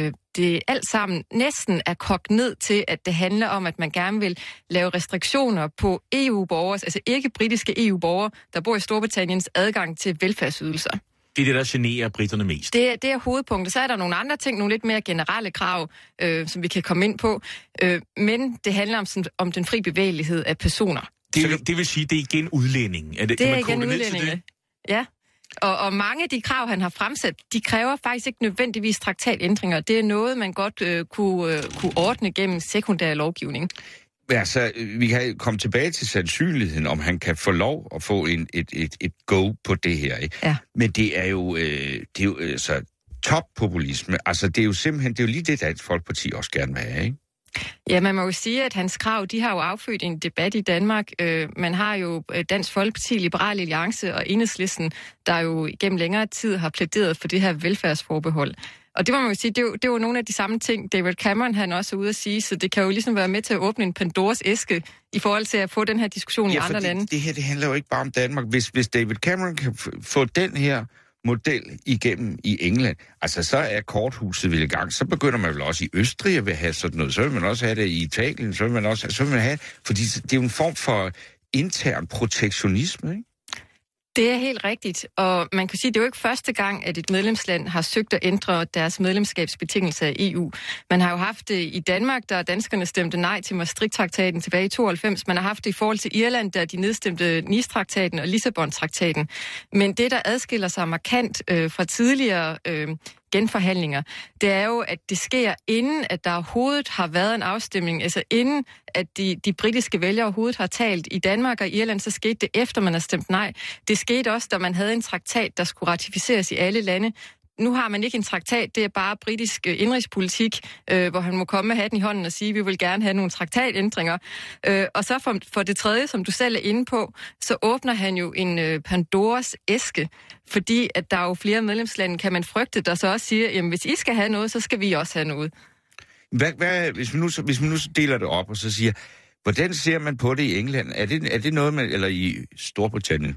det alt sammen næsten er kogt ned til, at det handler om, at man gerne vil lave restriktioner på EU-borgere, altså ikke britiske EU-borgere, der bor i Storbritanniens adgang til velfærdsydelser. Det er det, der generer briterne mest. Det er hovedpunktet. Så er der nogle andre ting, nogle lidt mere generelle krav, som vi kan komme ind på. Men det handler om den fri bevægelighed af personer. Det vil sige, det er igen udlænding. Det er igen udlændinge. Ja. Og mange af de krav, han har fremsat, de kræver faktisk ikke nødvendigvis traktatændringer. Det er noget, man godt kunne ordne gennem sekundær lovgivning. Altså, vi kan komme tilbage til sandsynligheden, om han kan få lov at få et go på det her, ikke? Ja. Men det er jo altså toppopulisme. Altså, det er jo lige det, Dansk Folkeparti også gerne vil have, ikke? Ja, man må jo sige, at hans krav, de har jo affødt en debat i Danmark. Man har jo Dansk Folkeparti, Liberal Alliance og Enhedslisten, der jo gennem længere tid har plæderet for det her velfærdsforbehold. Og det må man jo sige, det er jo nogle af de samme ting, David Cameron han også er ude at sige, så det kan jo ligesom være med til at åbne en Pandoras æske i forhold til at få den her diskussion i andre lande. Det her, det handler jo ikke bare om Danmark. Hvis David Cameron kan få den her model igennem i England, altså så er korthuset vel i gang. Så begynder man vel også i Østrig at vil have sådan noget. Så vil man også have det i Italien, så vil man have, fordi det er jo en form for intern protektionisme, ikke? Det er helt rigtigt, og man kan sige, at det er jo ikke første gang, at et medlemsland har søgt at ændre deres medlemskabsbetingelser af EU. Man har jo haft det i Danmark, da danskerne stemte nej til Maastricht-traktaten tilbage i 92. Man har haft det i forhold til Irland, da de nedstemte Nice-traktaten og Lissabon-traktaten. Men det, der adskiller sig markant fra tidligere genforhandlinger, det er jo, at det sker inden, at der overhovedet har været en afstemning, altså inden, at de britiske vælgere overhovedet har talt. I Danmark og Irland, så skete det efter, man har stemt nej. Det skete også, da man havde en traktat, der skulle ratificeres i alle lande. Nu har man ikke en traktat, det er bare britisk indrigspolitik, hvor han må komme med hatten i hånden og sige, at vi vil gerne have nogle traktatændringer. Og så for det tredje, som du selv er inde på, så åbner han jo en Pandoras æske, fordi at der er jo flere medlemslande, kan man frygte, der så også siger, jamen hvis I skal have noget, så skal vi også have noget. Hvis vi nu deler det op og så siger, hvordan ser man på det i England? Er det noget, eller i Storbritannien,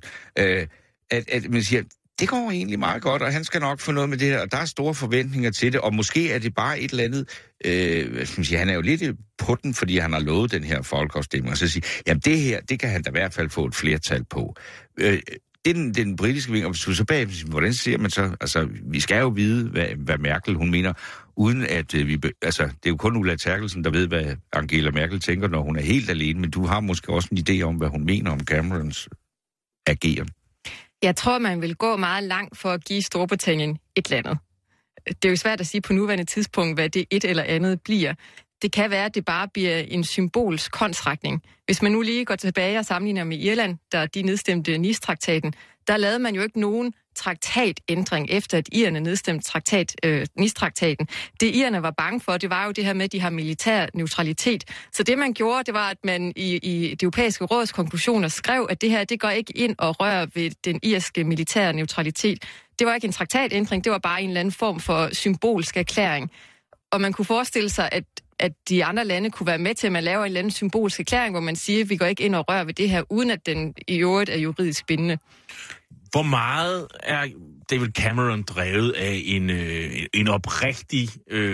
at man siger, det går egentlig meget godt, og han skal nok få noget med det her, og der er store forventninger til det, og måske er det bare et eller andet, han er jo lidt på den, fordi han har lovet den her folkeafstemning, og så siger, jamen det her, det kan han da i hvert fald få et flertal på. Det er den britiske ving, og hvis du så bag, hvordan ser man så, altså vi skal jo vide, hvad Merkel hun mener, uden at det er jo kun Ulla Terkelsen, der ved, hvad Angela Merkel tænker, når hun er helt alene, men du har måske også en idé om, hvad hun mener om Camerons ageren. Jeg tror, man vil gå meget langt for at give Storbritannien et eller andet. Det er jo svært at sige på nuværende tidspunkt, hvad det et eller andet bliver. det kan være, at det bare bliver en symbolsk håndsrækning. Hvis man nu lige går tilbage og sammenligner med Irland, der de nedstemte Nice-traktaten, der lavede man jo ikke nogen traktatændring efter, at irerne nedstemte Nice-traktaten. Det irerne var bange for, det var jo det her med, at de har militær neutralitet. Så det man gjorde, det var, at man i det europæiske råds konklusioner skrev, at det her, det går ikke ind og rører ved den irske militære neutralitet. Det var ikke en traktatændring, det var bare en eller anden form for symbolsk erklæring. Og man kunne forestille sig, at de andre lande kunne være med til, at man laver en eller anden symbolsk erklæring, hvor man siger, at vi går ikke ind og rører ved det her, uden at den i øvrigt er juridisk bindende. Hvor meget er David Cameron drevet af en oprigtig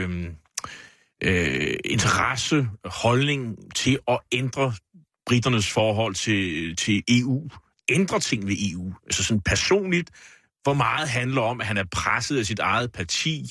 interesse, holdning til at ændre briternes forhold til EU? Ændre ting ved EU? Altså sådan personligt, hvor meget handler om, at han er presset af sit eget parti,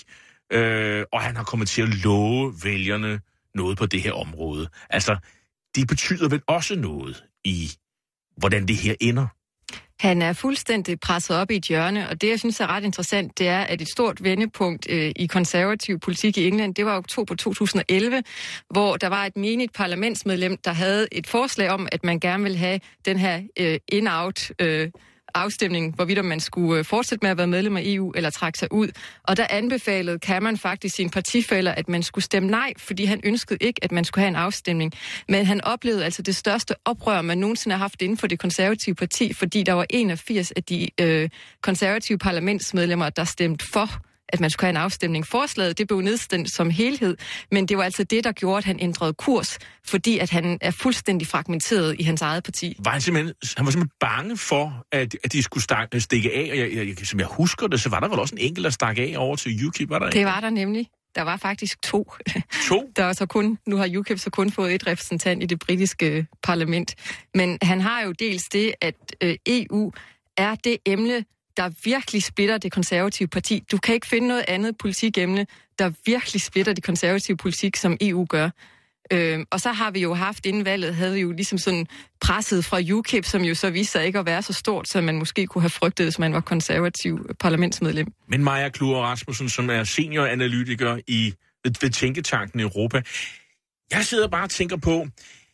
og han har kommet til at love vælgerne noget på det her område. Altså, det betyder vel også noget i, hvordan det her ender? Han er fuldstændig presset op i et hjørne, og det, jeg synes er ret interessant, det er, at et stort vendepunkt i konservativ politik i England, det var oktober 2011, hvor der var et menigt parlamentsmedlem, der havde et forslag om, at man gerne ville have den her in-out afstemning, hvorvidt man skulle fortsætte med at være medlem af EU eller trække sig ud. Og der anbefalede Cameron faktisk sine partifæller, at man skulle stemme nej, fordi han ønskede ikke, at man skulle have en afstemning. Men han oplevede altså det største oprør, man nogensinde har haft inden for det konservative parti, fordi der var 81 af de konservative parlamentsmedlemmer, der stemte for, at man skulle have en afstemning. Forslaget, det blev nedstemt som helhed, men det var altså det, der gjorde, at han ændrede kurs, fordi at han er fuldstændig fragmenteret i hans eget parti. Han var simpelthen bange for, at de skulle stikke af, og som jeg husker det, så var der vel også en enkelt, der stak af over til UKIP, var der ikke? Det var der nemlig. Der var faktisk to. Der var så kun, nu har UKIP så kun fået et repræsentant i det britiske parlament. Men han har jo dels det, at EU er det emne, der virkelig splitter det konservative parti. Du kan ikke finde noget andet politigemne, der virkelig splitter det konservative politik, som EU gør. Og så har vi jo haft inden valget, havde vi jo ligesom sådan presset fra UKIP, som jo så viste sig ikke at være så stort, som man måske kunne have frygtet, hvis man var konservativ parlamentsmedlem. Men Maja Klure Rasmussen, som er senioranalytiker ved Tænketanken Europa. Jeg sidder bare og tænker på,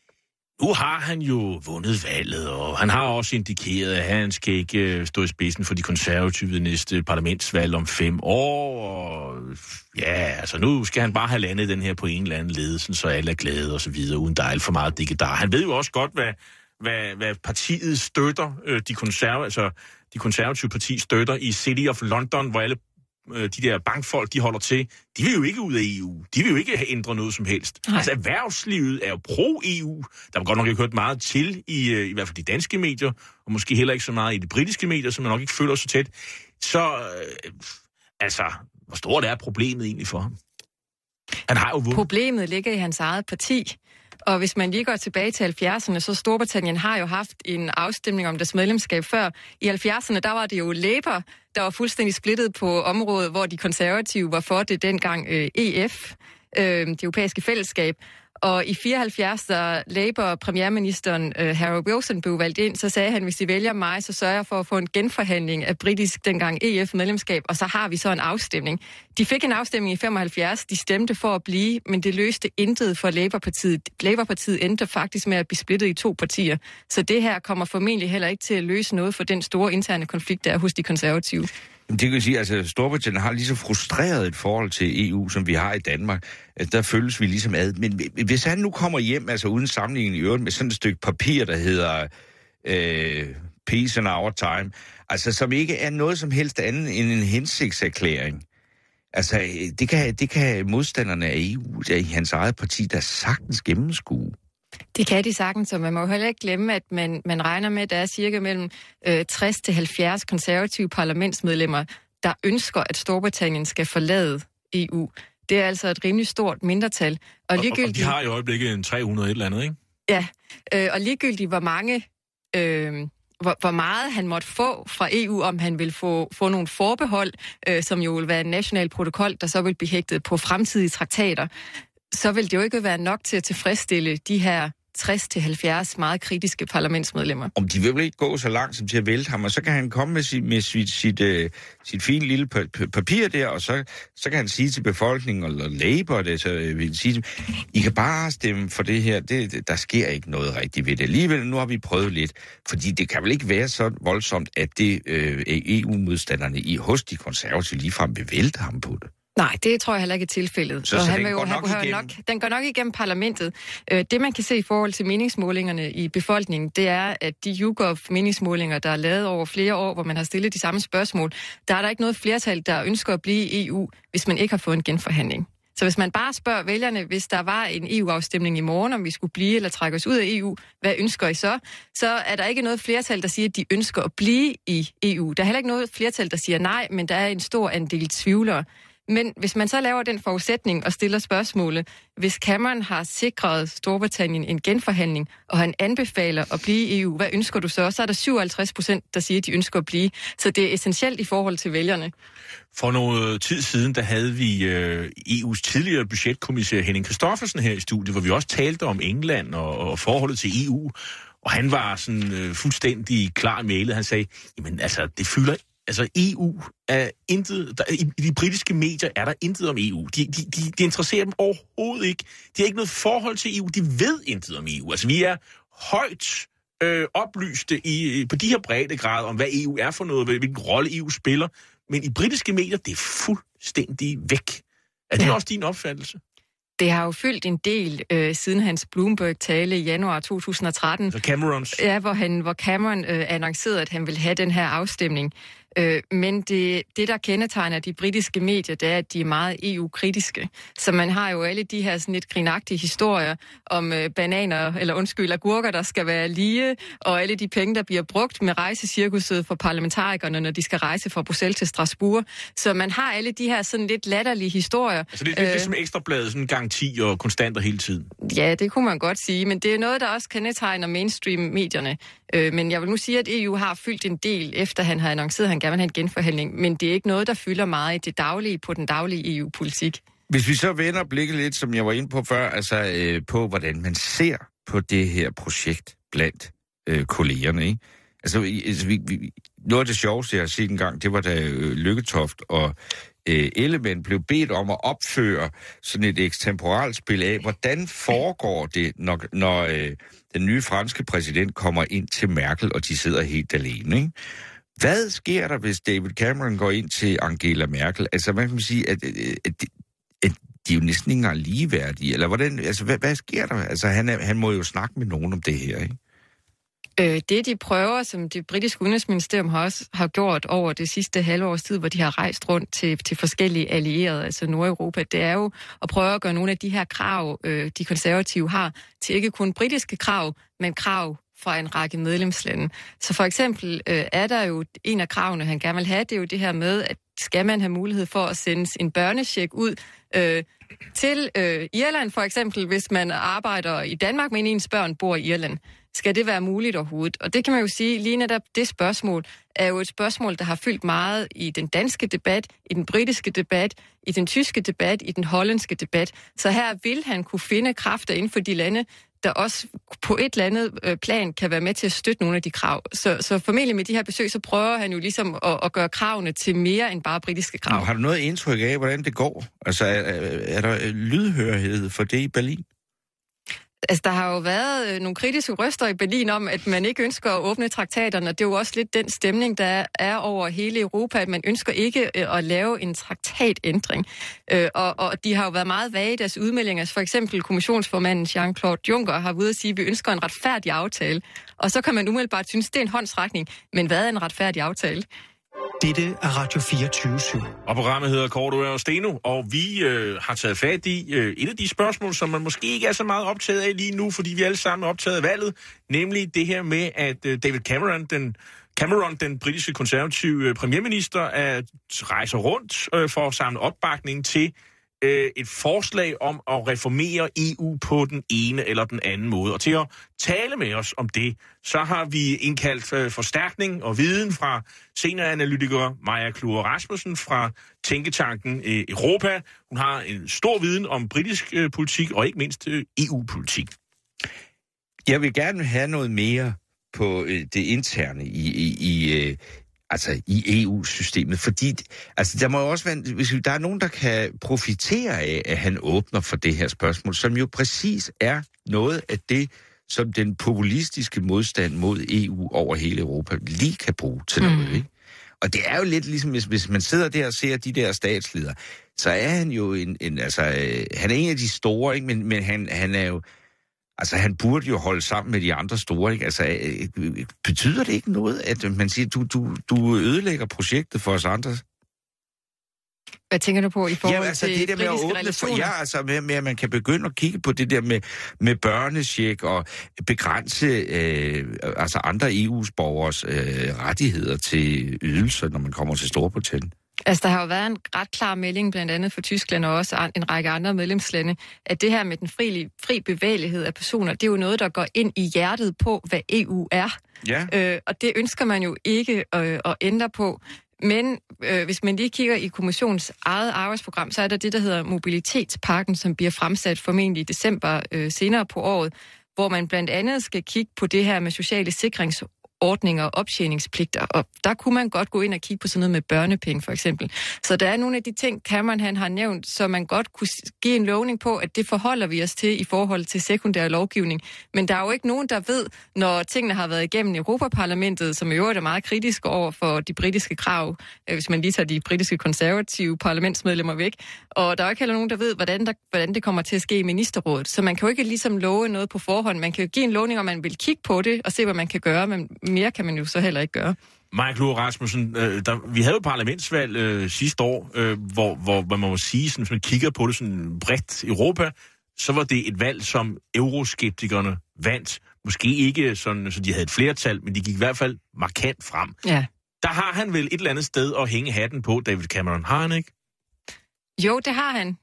nu har han jo vundet valget, og han har også indikeret, at han skal ikke stå i spidsen for de konservative næste parlamentsvalg om 5 år. Og ja, altså nu skal han bare have landet den her på en eller anden ledelse, så alle er glade og så videre, uden der er alt for meget digedar. Han ved jo også godt, hvad partiet støtter, de konservative parti støtter i City of London, hvor alle de der bankfolk, de holder til, de vil jo ikke ud af EU. De vil jo ikke have ændret noget som helst. Nej. Altså erhvervslivet er jo pro-EU. Der har godt nok ikke hørt meget til i hvert fald de danske medier, og måske heller ikke så meget i de britiske medier, som man nok ikke føler så tæt. Så, altså, hvor stort er problemet egentlig for ham? Han har jo vundet. Problemet ligger i hans eget parti. Og hvis man lige går tilbage til 70'erne, så Storbritannien har jo haft en afstemning om deres medlemskab før. I 70'erne, der var det jo Labour, der var fuldstændig splittet på området, hvor de konservative var for det dengang EF, det europæiske fællesskab. Og i 74, da Labour-premierministeren Harold Wilson blev valgt ind, så sagde han, hvis I vælger mig, så sørger jeg for at få en genforhandling af britisk dengang EF-medlemskab, og så har vi så en afstemning. De fik en afstemning i 75, de stemte for at blive, men det løste intet for Labour-partiet. Labour-partiet endte faktisk med at blive splittet i 2 partier. Så det her kommer formentlig heller ikke til at løse noget for den store interne konflikt, der er hos de konservative. Det kan sige, at Storbritannien har lige så frustreret et forhold til EU, som vi har i Danmark. Der følges vi ligesom ad. Men hvis han nu kommer hjem, altså uden sammenligning i øvrigt, med sådan et stykke papir, der hedder Peace in Our Time, altså som ikke er noget som helst andet end en hensigtserklæring. Altså, det kan modstanderne af EU, i hans eget parti, der sagtens gennemskue. Det kan de sagtens, og man må jo heller ikke glemme, at man regner med, at der er cirka mellem 60 til 70 konservative parlamentsmedlemmer, der ønsker, at Storbritannien skal forlade EU. Det er altså et rimelig stort mindretal. Og de har i øjeblikket en 300 et eller andet, ikke? Ja, og ligegyldigt hvor meget han måtte få fra EU, om han vil få nogle forbehold, som jo vil være en national protokol, der så vil blive hægtet på fremtidige traktater, så vil det jo ikke være nok til at tilfredsstille de her 60-70 meget kritiske parlamentsmedlemmer. Om de vil ikke gå så langt som til at vælte ham, og så kan han komme med sit fine lille papir der, og så kan han sige til befolkningen, eller Labour, det, så vil sige, I kan bare stemme for det her, der sker ikke noget rigtigt ved det. Alligevel, nu har vi prøvet lidt, fordi det kan vel ikke være så voldsomt, at det EU-modstanderne hos de konservative ligefrem vil vælte ham på det. Nej, det tror jeg heller ikke er tilfældet. Så den går nok igennem parlamentet. Det, man kan se i forhold til meningsmålingerne i befolkningen, det er, at de YouGov-meningsmålinger, der er lavet over flere år, hvor man har stillet de samme spørgsmål, der er der ikke noget flertal, der ønsker at blive i EU, hvis man ikke har fået en genforhandling. Så hvis man bare spørger vælgerne, hvis der var en EU-afstemning i morgen, om vi skulle blive eller trække os ud af EU, hvad ønsker I så? Så er der ikke noget flertal, der siger, at de ønsker at blive i EU. Der er heller ikke noget flertal, der siger nej, men der er en stor andel tvivlere. Men hvis man så laver den forudsætning og stiller spørgsmålet, hvis Cameron har sikret Storbritannien en genforhandling, og han anbefaler at blive i EU, hvad ønsker du så? Så er der 57%, der siger, at de ønsker at blive. Så det er essentielt i forhold til vælgerne. For noget tid siden, der havde vi EU's tidligere budgetkommissær Henning Christoffersen her i studiet, hvor vi også talte om England og forholdet til EU. Og han var sådan fuldstændig klar i mailet. Han sagde, jamen altså, det fylder. Altså EU er intet, i de britiske medier er der intet om EU. De interesserer dem overhovedet ikke. De har ikke noget forhold til EU. De ved intet om EU. Altså vi er højt oplyste på de her breddegrader om, hvad EU er for noget, hvilken rolle EU spiller. Men i britiske medier, det er fuldstændig væk. Er det også din opfattelse? Det har jo fyldt en del siden hans Bloomberg-tale i januar 2013. Så Camerons? Ja, hvor Cameron annoncerede, at han ville have den her afstemning. Men det, der kendetegner de britiske medier, det er, at de er meget EU-kritiske. Så man har jo alle de her sådan lidt grinagtige historier om agurker, der skal være lige, og alle de penge, der bliver brugt med rejsecirkuset for parlamentarikerne, når de skal rejse fra Bruxelles til Strasbourg. Så man har alle de her sådan lidt latterlige historier. Altså det er ligesom Ekstrabladet, sådan en garanti og konstant og hele tiden. Ja, det kunne man godt sige, men det er noget, der også kendetegner mainstream-medierne. Men jeg vil nu sige, at EU har fyldt en del, efter han har annonceret, at han gerne vil have en genforhandling, men det er ikke noget, der fylder meget i det daglige på den daglige EU-politik. Hvis vi så vender blikket lidt, som jeg var inde på før, altså på, hvordan man ser på det her projekt blandt kollegerne, ikke? Altså, noget af det sjoveste, jeg har set engang, det var da Lykketoft og Ellemann blev bedt om at opføre sådan et ekstemporalt spil af, hvordan foregår det, når den nye franske præsident kommer ind til Merkel, og de sidder helt alene, ikke? Hvad sker der, hvis David Cameron går ind til Angela Merkel? Altså, man kan sige, at de er jo næsten ikke engang ligeværdige, eller hvordan, altså, hvad sker der? Altså, han må jo snakke med nogen om det her, ikke? Det, de prøver, som det britiske udenrigsministerium har gjort over det sidste halvårs tid, hvor de har rejst rundt til forskellige allierede, altså Nordeuropa, det er jo at prøve at gøre nogle af de her krav, de konservative har, til ikke kun britiske krav, men krav fra en række medlemslande. Så for eksempel er der jo en af kravene, han gerne vil have, det er jo det her med, at skal man have mulighed for at sende en børnecheck ud til Irland, for eksempel, hvis man arbejder i Danmark, men ens børn bor i Irland. Skal det være muligt overhovedet? Og det kan man jo sige, lige netop det spørgsmål er jo et spørgsmål, der har fyldt meget i den danske debat, i den britiske debat, i den tyske debat, i den hollandske debat. Så her vil han kunne finde kræfter inden for de lande, der også på et eller andet plan kan være med til at støtte nogle af de krav. Så formentlig med de her besøg, så prøver han jo ligesom at gøre kravene til mere end bare britiske krav. Har du noget indtryk af, hvordan det går? Altså, er der lydhørighed for det i Berlin? Altså, der har jo været nogle kritiske røster i Berlin om, at man ikke ønsker at åbne traktaterne, og det er jo også lidt den stemning, der er over hele Europa, at man ønsker ikke at lave en traktatændring. Og de har jo været meget vage i deres udmeldinger. For eksempel kommissionsformanden Jean-Claude Juncker har ude at sige, at vi ønsker en retfærdig aftale. Og så kan man umiddelbart synes, det er en håndsrækning. Men hvad er en retfærdig aftale? Dette er Radio 24/7. Og programmet hedder Cordua og Steno, og vi har taget fat i et af de spørgsmål, som man måske ikke er så meget optaget af lige nu, fordi vi alle sammen er optaget af valget, nemlig det her med, at David Cameron, den britiske konservative premierminister, rejser rundt for at samle opbakning til et forslag om at reformere EU på den ene eller den anden måde. Og til at tale med os om det, så har vi indkaldt forstærkning og viden fra senioranalytiker Maja Klure Rasmussen fra Tænketanken Europa. Hun har en stor viden om britisk politik og ikke mindst EU-politik. Jeg vil gerne have noget mere på det interne i EU-systemet, fordi altså, der må jo også være, hvis der er nogen, der kan profitere af, at han åbner for det her spørgsmål, som jo præcis er noget af det, som den populistiske modstand mod EU over hele Europa lige kan bruge til noget, ikke? Og det er jo lidt ligesom, hvis man sidder der og ser de der statsledere, så er han jo han er en af de store, ikke? Men han er jo, altså han burde jo holde sammen med de andre store, ikke? Altså, betyder det ikke noget, at man siger, du ødelægger projektet for os andre? Hvad tænker du på i forhold til det der med at åbne relationer? Med at man kan begynde at kigge på det der med børnecheck og begrænse andre EU's borgers rettigheder til ydelser, når man kommer til Storbritannien. Altså, der har jo været en ret klar melding, blandt andet for Tyskland og også en række andre medlemslande, at det her med den fri bevægelighed af personer, det er jo noget, der går ind i hjertet på, hvad EU er. Ja. Og det ønsker man jo ikke at ændre på. Men hvis man lige kigger i kommissionens eget arbejdsprogram, så er der det, der hedder mobilitetspakken, som bliver fremsat formentlig i december senere på året, hvor man blandt andet skal kigge på det her med sociale sikringsordninger og optjeningspligter. Og der kunne man godt gå ind og kigge på sådan noget med børnepenge, for eksempel. Så der er nogle af de ting, Cameron han har nævnt, så man godt kunne give en lovning på, at det forholder vi os til i forhold til sekundær lovgivning. Men der er jo ikke nogen, der ved, når tingene har været igennem Europaparlamentet, som i øvrigt er meget kritisk over for de britiske krav, hvis man lige tager de britiske konservative parlamentsmedlemmer væk. Og der er jo ikke heller nogen, der ved, hvordan det kommer til at ske i ministerrådet. Så man kan jo ikke ligesom love noget på forhånd. Man kan jo give en lovning, om man vil kigge på det og se, hvad man kan gøre, men mere kan man jo så heller ikke gøre. Michael Lure Rasmussen, vi havde jo parlamentsvalg sidste år, hvor man må sige, sådan, hvis man kigger på det sådan bredt i Europa, så var det et valg, som euroskeptikerne vandt. Måske ikke sådan, så de havde et flertal, men de gik i hvert fald markant frem. Ja. Der har han vel et eller andet sted at hænge hatten på, David Cameron, har han ikke? Jo, det har han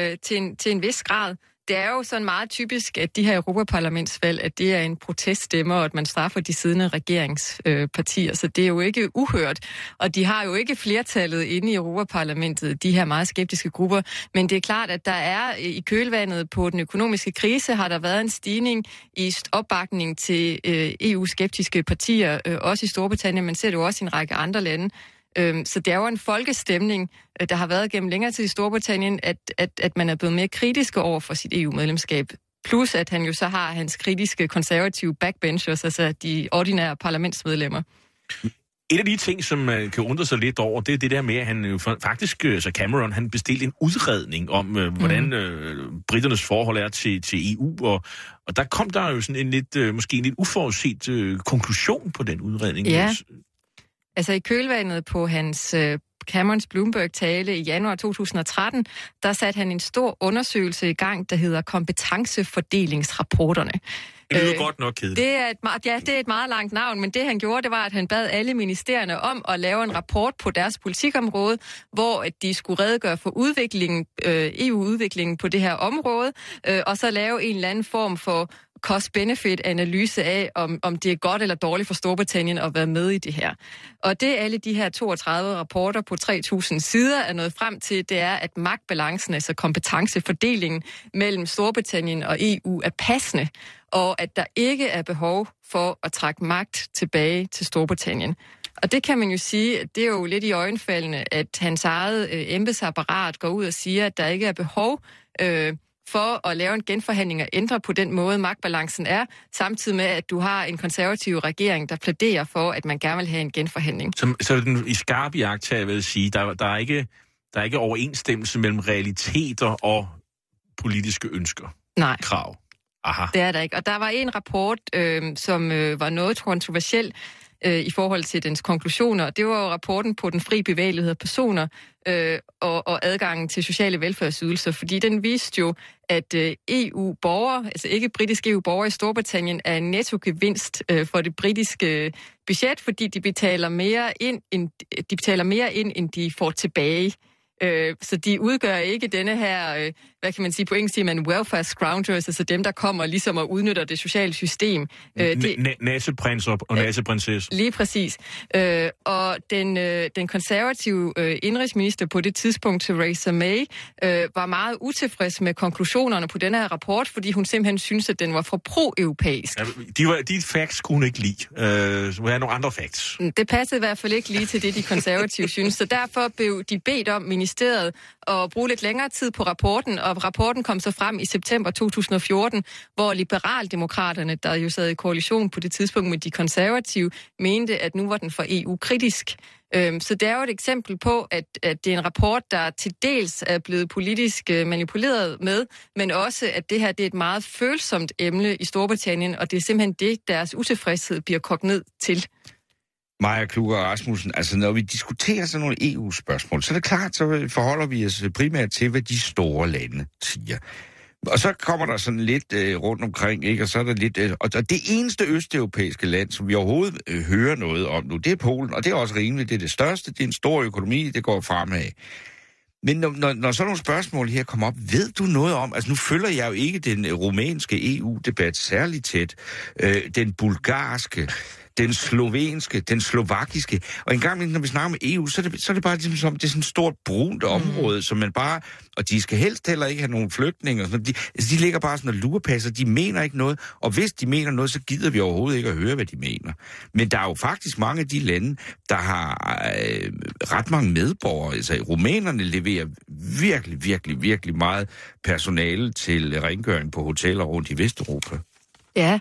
til en vis grad. Det er jo sådan meget typisk, at de her europaparlamentsvalg, at det er en proteststemme, og at man straffer de siddende regeringspartier. Så det er jo ikke uhørt. Og de har jo ikke flertallet inde i Europaparlamentet, de her meget skeptiske grupper. Men det er klart, at der er i kølvandet på den økonomiske krise, har der været en stigning i opbakning til EU-skeptiske partier, også i Storbritannien, men ser det jo også i en række andre lande. Så det er jo en folkestemning, der har været gennem længere tid i Storbritannien, at man er blevet mere kritiske over for sit EU-medlemskab. Plus at han jo så har hans kritiske konservative backbenchers, altså de ordinære parlamentsmedlemmer. Et af de ting, som man kan undre sig lidt over, det er det der med, at han jo faktisk, så Cameron, han bestilte en udredning om, hvordan briternes forhold er til EU, og der kom der jo sådan måske en lidt uforudset konklusion på den udredning. Ja. Altså i kølvandet på hans Camerons Bloomberg-tale i januar 2013, der satte han en stor undersøgelse i gang, der hedder kompetencefordelingsrapporterne. Det lyder godt nok kedeligt. Det er et meget langt navn, men det han gjorde, det var, at han bad alle ministerierne om at lave en rapport på deres politikområde, hvor at de skulle redegøre for EU-udviklingen på det her område, og så lave en eller anden form for cost-benefit-analyse af, om det er godt eller dårligt for Storbritannien at være med i det her. Og det alle de her 32 rapporter på 3.000 sider er nået frem til, det er, at magtbalancen, altså kompetencefordelingen mellem Storbritannien og EU er passende, og at der ikke er behov for at trække magt tilbage til Storbritannien. Og det kan man jo sige, at det er jo lidt i øjenfaldene, at hans eget embedsapparat går ud og siger, at der ikke er behov for at lave en genforhandling og ændre på den måde, magtbalancen er, samtidig med, at du har en konservativ regering, der plæderer for, at man gerne vil have en genforhandling. Så den i skarp jagt, jeg vil sige, der er ikke overensstemmelse mellem realiteter og politiske ønsker. Nej. Krav. Aha. Det er der ikke. Og der var en rapport, som var noget kontroversiel i forhold til dens konklusioner. Det var jo rapporten på den fri bevægelighed af personer og adgangen til sociale velfærdsydelser, fordi den viste jo, at EU-borgere, altså ikke britiske EU-borgere i Storbritannien, er en nettogevinst for det britiske budget, fordi de betaler mere ind, end de får tilbage. Så de udgør ikke denne her, hvad kan man sige på engelsk, siger man welfare scroungers, altså dem, der kommer ligesom og udnytter det sociale system. Nasseprinser og nasseprinsesse. Lige præcis. Og den konservative indrigsminister på det tidspunkt, Theresa May, var meget utilfreds med konklusionerne på den her rapport, fordi hun simpelthen synes, at den var for pro-europæisk. Ja, de facts kunne hun ikke lide. Så må have nogle andre facts. Det passede i hvert fald ikke lige til det, de konservative synes. Så derfor blev de bedt om ministeriet at bruge lidt længere tid på rapporten, og rapporten kom så frem i september 2014, hvor liberaldemokraterne, der jo sad i koalition på det tidspunkt med de konservative, mente, at nu var den for EU-kritisk. Så det er jo et eksempel på, at det er en rapport, der til dels er blevet politisk manipuleret med, men også, at det her det er et meget følsomt emne i Storbritannien, og det er simpelthen det, deres utilfredshed bliver kogt ned til. Maja Kluger Rasmussen, altså når vi diskuterer sådan nogle EU-spørgsmål, så er det klart, så forholder vi os primært til, hvad de store lande siger. Og så kommer der sådan lidt rundt omkring, ikke? Og så er der lidt... og det eneste østeuropæiske land, som vi overhovedet hører noget om nu, det er Polen, og det er også rimeligt. Det er det største, det er en stor økonomi, det går fremad. Men når sådan nogle spørgsmål her kommer op, ved du noget om... Altså nu følger jeg jo ikke den rumænske EU-debat særligt tæt. Den bulgarske... den slovenske, den slovakiske. Og en gang, når vi snakker om EU, så er det bare ligesom, det er sådan et stort brunt område, som man bare... Og de skal helst heller ikke have nogen flygtninge. Og sådan. De ligger bare sådan og lurepasser. De mener ikke noget. Og hvis de mener noget, så gider vi overhovedet ikke at høre, hvad de mener. Men der er jo faktisk mange af de lande, der har ret mange medborgere. Altså rumænerne leverer virkelig meget personale til rengøring på hoteller rundt i Vesteuropa. Ja.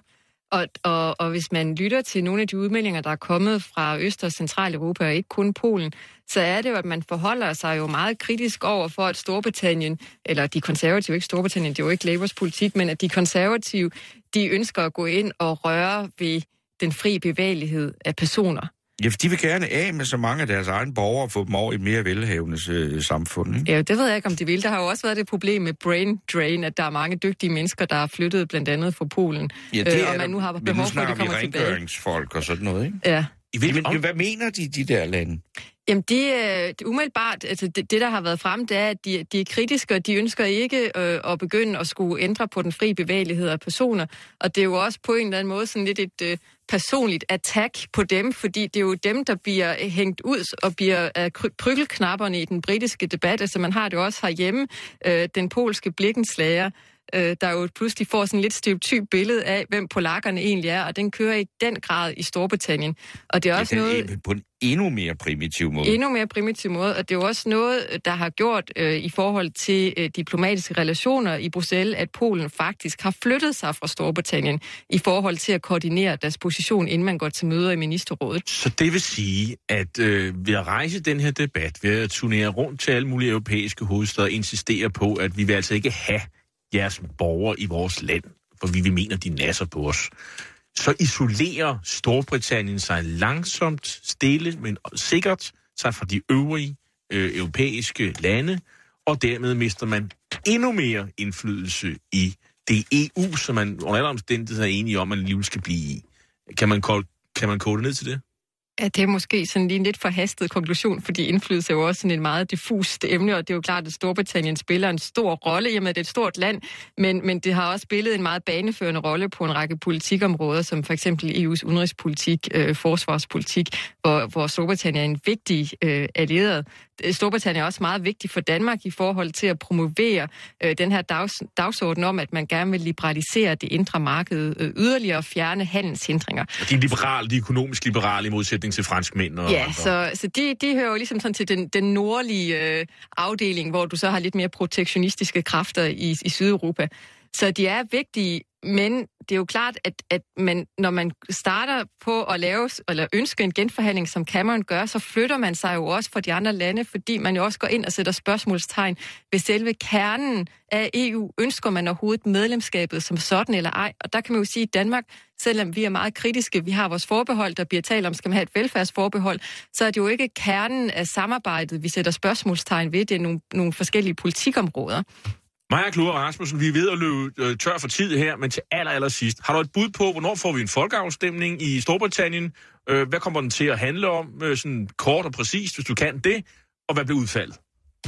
Og hvis man lytter til nogle af de udmeldinger, der er kommet fra Øst- og Centraleuropa, og ikke kun Polen, så er det jo, at man forholder sig jo meget kritisk over for, at Storbritannien, eller de konservative, ikke Storbritannien, det er jo ikke Labours politik, men at de konservative, de ønsker at gå ind og røre ved den fri bevægelighed af personer. Ja, for de vil gerne af med så mange af deres egne borgere og få dem over i et mere velhavende samfund, ikke? Ja, det ved jeg ikke, om de vil. Der har jo også været det problem med brain drain, at der er mange dygtige mennesker, der er flyttet blandt andet fra Polen. Ja, det og man nu har behov for, at de kommer tilbage. Rengøringsfolk og sådan noget, ikke? Ja. Men hvad mener de der lande? Jamen, det umiddelbart, altså det, der har været frem, det er, at de er kritiske, og de ønsker ikke at begynde at skulle ændre på den fri bevægelighed af personer. Og det er jo også på en eller anden måde sådan lidt et personligt attack på dem, fordi det er jo dem, der bliver hængt ud og bliver krykkelknapperne i den britiske debat. Altså man har det også herhjemme, den polske blikkenslager, der jo pludselig får sådan lidt stereotyp billede af, hvem polakkerne egentlig er, og den kører i den grad i Storbritannien. Og det er også noget... På en endnu mere primitiv måde. Endnu mere primitiv måde, og det er jo også noget, der har gjort i forhold til diplomatiske relationer i Bruxelles, at Polen faktisk har flyttet sig fra Storbritannien i forhold til at koordinere deres position, inden man går til møder i ministerrådet. Så det vil sige, at ved at rejse den her debat, ved at turnere rundt til alle mulige europæiske hovedsteder, insistere på, at vi vil altså ikke have jeres borgere i vores land, for vi mener, de nasser på os. Så isolerer Storbritannien sig langsomt, stille, men sikkert sig fra de øvrige europæiske lande, og dermed mister man endnu mere indflydelse i det EU, som man under alle omstændigheder er enige om, at man alligevel skal blive i. Kan man kode ned til det? Ja, det er måske sådan lige en lidt forhastet konklusion, fordi indflydelse er jo også sådan et meget diffust emne, og det er jo klart, at Storbritannien spiller en stor rolle, i og med at det er et stort land, men det har også spillet en meget baneførende rolle på en række politikområder, som for eksempel EU's udenrigspolitik, forsvarspolitik, hvor Storbritannien er en vigtig allieret. Storbritannien er også meget vigtig for Danmark i forhold til at promovere den her dagsorden om, at man gerne vil liberalisere det indre marked yderligere og fjerne handelshindringer. De er økonomisk liberale i modsætning til franskmænd og ja, andre. så de hører jo ligesom sådan til den nordlige afdeling, hvor du så har lidt mere protektionistiske kræfter i Sydeuropa. Så de er vigtige, men det er jo klart, at når man starter på at lave eller ønske en genforhandling, som Cameron gør, så flytter man sig jo også fra de andre lande, fordi man jo også går ind og sætter spørgsmålstegn ved selve kernen af EU. Ønsker man overhovedet medlemskabet som sådan eller ej? Og der kan man jo sige, at Danmark, selvom vi er meget kritiske, vi har vores forbehold, der bliver talt om, skal man have et velfærdsforbehold, så er det jo ikke kernen af samarbejdet, vi sætter spørgsmålstegn ved. Det er nogle forskellige politikområder. Maja Kluger Rasmussen, vi er ved at løbe tør for tid her, men til aller sidst. Har du et bud på, hvornår får vi en folkeafstemning i Storbritannien? Hvad kommer den til at handle om? Sådan kort og præcist, hvis du kan det. Og hvad bliver udfaldet?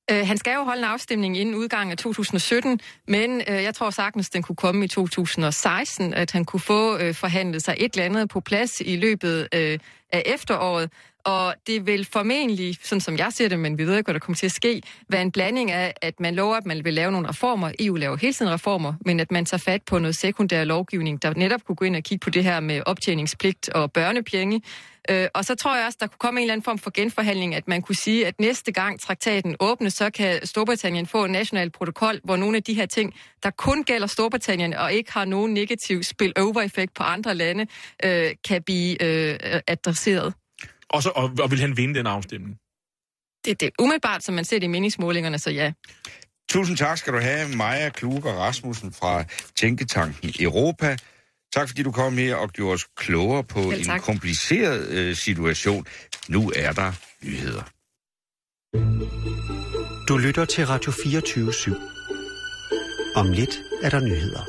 Han skal jo holde en afstemning inden udgangen af 2017, men jeg tror sagtens, den kunne komme i 2016, at han kunne få forhandlet sig et eller andet på plads i løbet af efteråret. Og det vil formentlig, sådan som jeg ser det, men vi ved ikke, hvad der kommer til at ske, være en blanding af, at man lover, at man vil lave nogle reformer. EU laver hele tiden reformer, men at man tager fat på noget sekundær lovgivning, der netop kunne gå ind og kigge på det her med optjeningspligt og børnepenge. Og så tror jeg også, der kunne komme en eller anden form for genforhandling, at man kunne sige, at næste gang traktaten åbnes, så kan Storbritannien få en national protokol, hvor nogle af de her ting, der kun gælder Storbritannien og ikke har nogen negativ spill-over-effekt på andre lande, kan blive adresseret. Og vil han vinde den afstemning? Det er umiddelbart, som man ser det i meningsmålingerne, så ja. Tusind tak skal du have, Maja Kluger Rasmussen fra Tænketanken Europa. Tak fordi du kom her og gjorde os klogere på en kompliceret situation. Nu er der nyheder. Du lytter til Radio 24/7. Om lidt er der nyheder.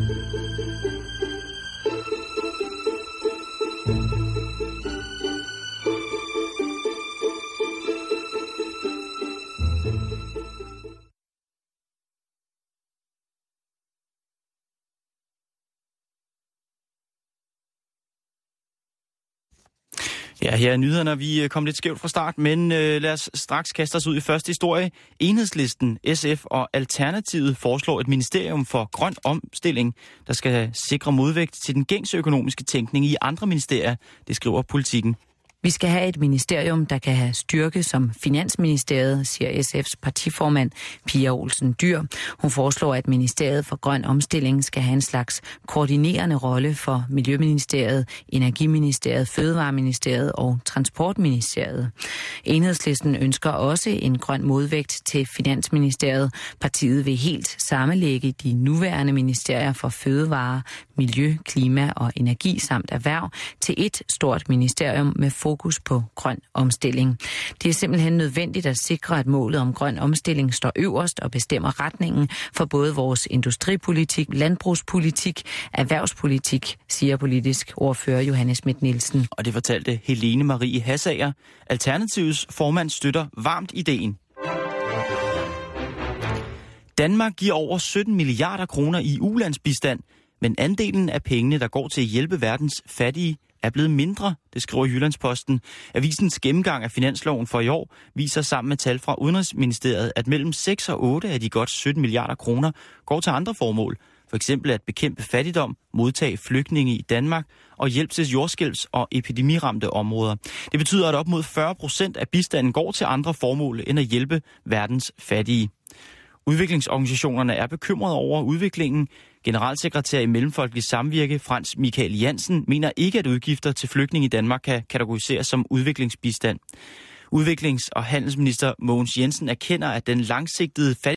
Ja, her er nyhederne. Vi kom lidt skævt fra start, men lad os straks kaste os ud i første historie. Enhedslisten, SF og Alternativet foreslår et ministerium for grøn omstilling, der skal sikre modvægt til den gængse økonomiske tænkning i andre ministerier, det skriver Politikken. Vi skal have et ministerium, der kan have styrke som Finansministeriet, siger SF's partiformand Pia Olsen Dyhr. Hun foreslår, at Ministeriet for Grøn Omstilling skal have en slags koordinerende rolle for Miljøministeriet, Energiministeriet, Fødevareministeriet og Transportministeriet. Enhedslisten ønsker også en grøn modvægt til Finansministeriet. Partiet vil helt sammenlægge de nuværende ministerier for fødevare, miljø, klima og energi samt erhverv til et stort ministerium med fokus på grøn omstilling. Det er simpelthen nødvendigt at sikre, at målet om grøn omstilling står øverst og bestemmer retningen for både vores industripolitik, landbrugspolitik, erhvervspolitik, siger politisk ordfører Johannes Schmidt-Nielsen. Og det fortalte Helene Marie Hassager. Alternativets formand støtter varmt ideen. Danmark giver over 17 milliarder kroner i ulandsbistand, men andelen af pengene, der går til at hjælpe verdens fattige, er blevet mindre, det skriver Jyllandsposten. Avisens gennemgang af finansloven for i år viser sammen med tal fra Udenrigsministeriet, at mellem 6 og 8 af de godt 17 milliarder kroner går til andre formål. For eksempel at bekæmpe fattigdom, modtage flygtninge i Danmark og hjælp til jordskælvs- og epidemiramte områder. Det betyder, at op mod 40% af bistanden går til andre formål end at hjælpe verdens fattige. Udviklingsorganisationerne er bekymrede over udviklingen. Generalsekretær i Mellemfolkelig Samvirke, Frans Michael Jansen, mener ikke, at udgifter til flygtninge i Danmark kan kategoriseres som udviklingsbistand. Udviklings- og handelsminister Mogens Jensen erkender, at den langsigtede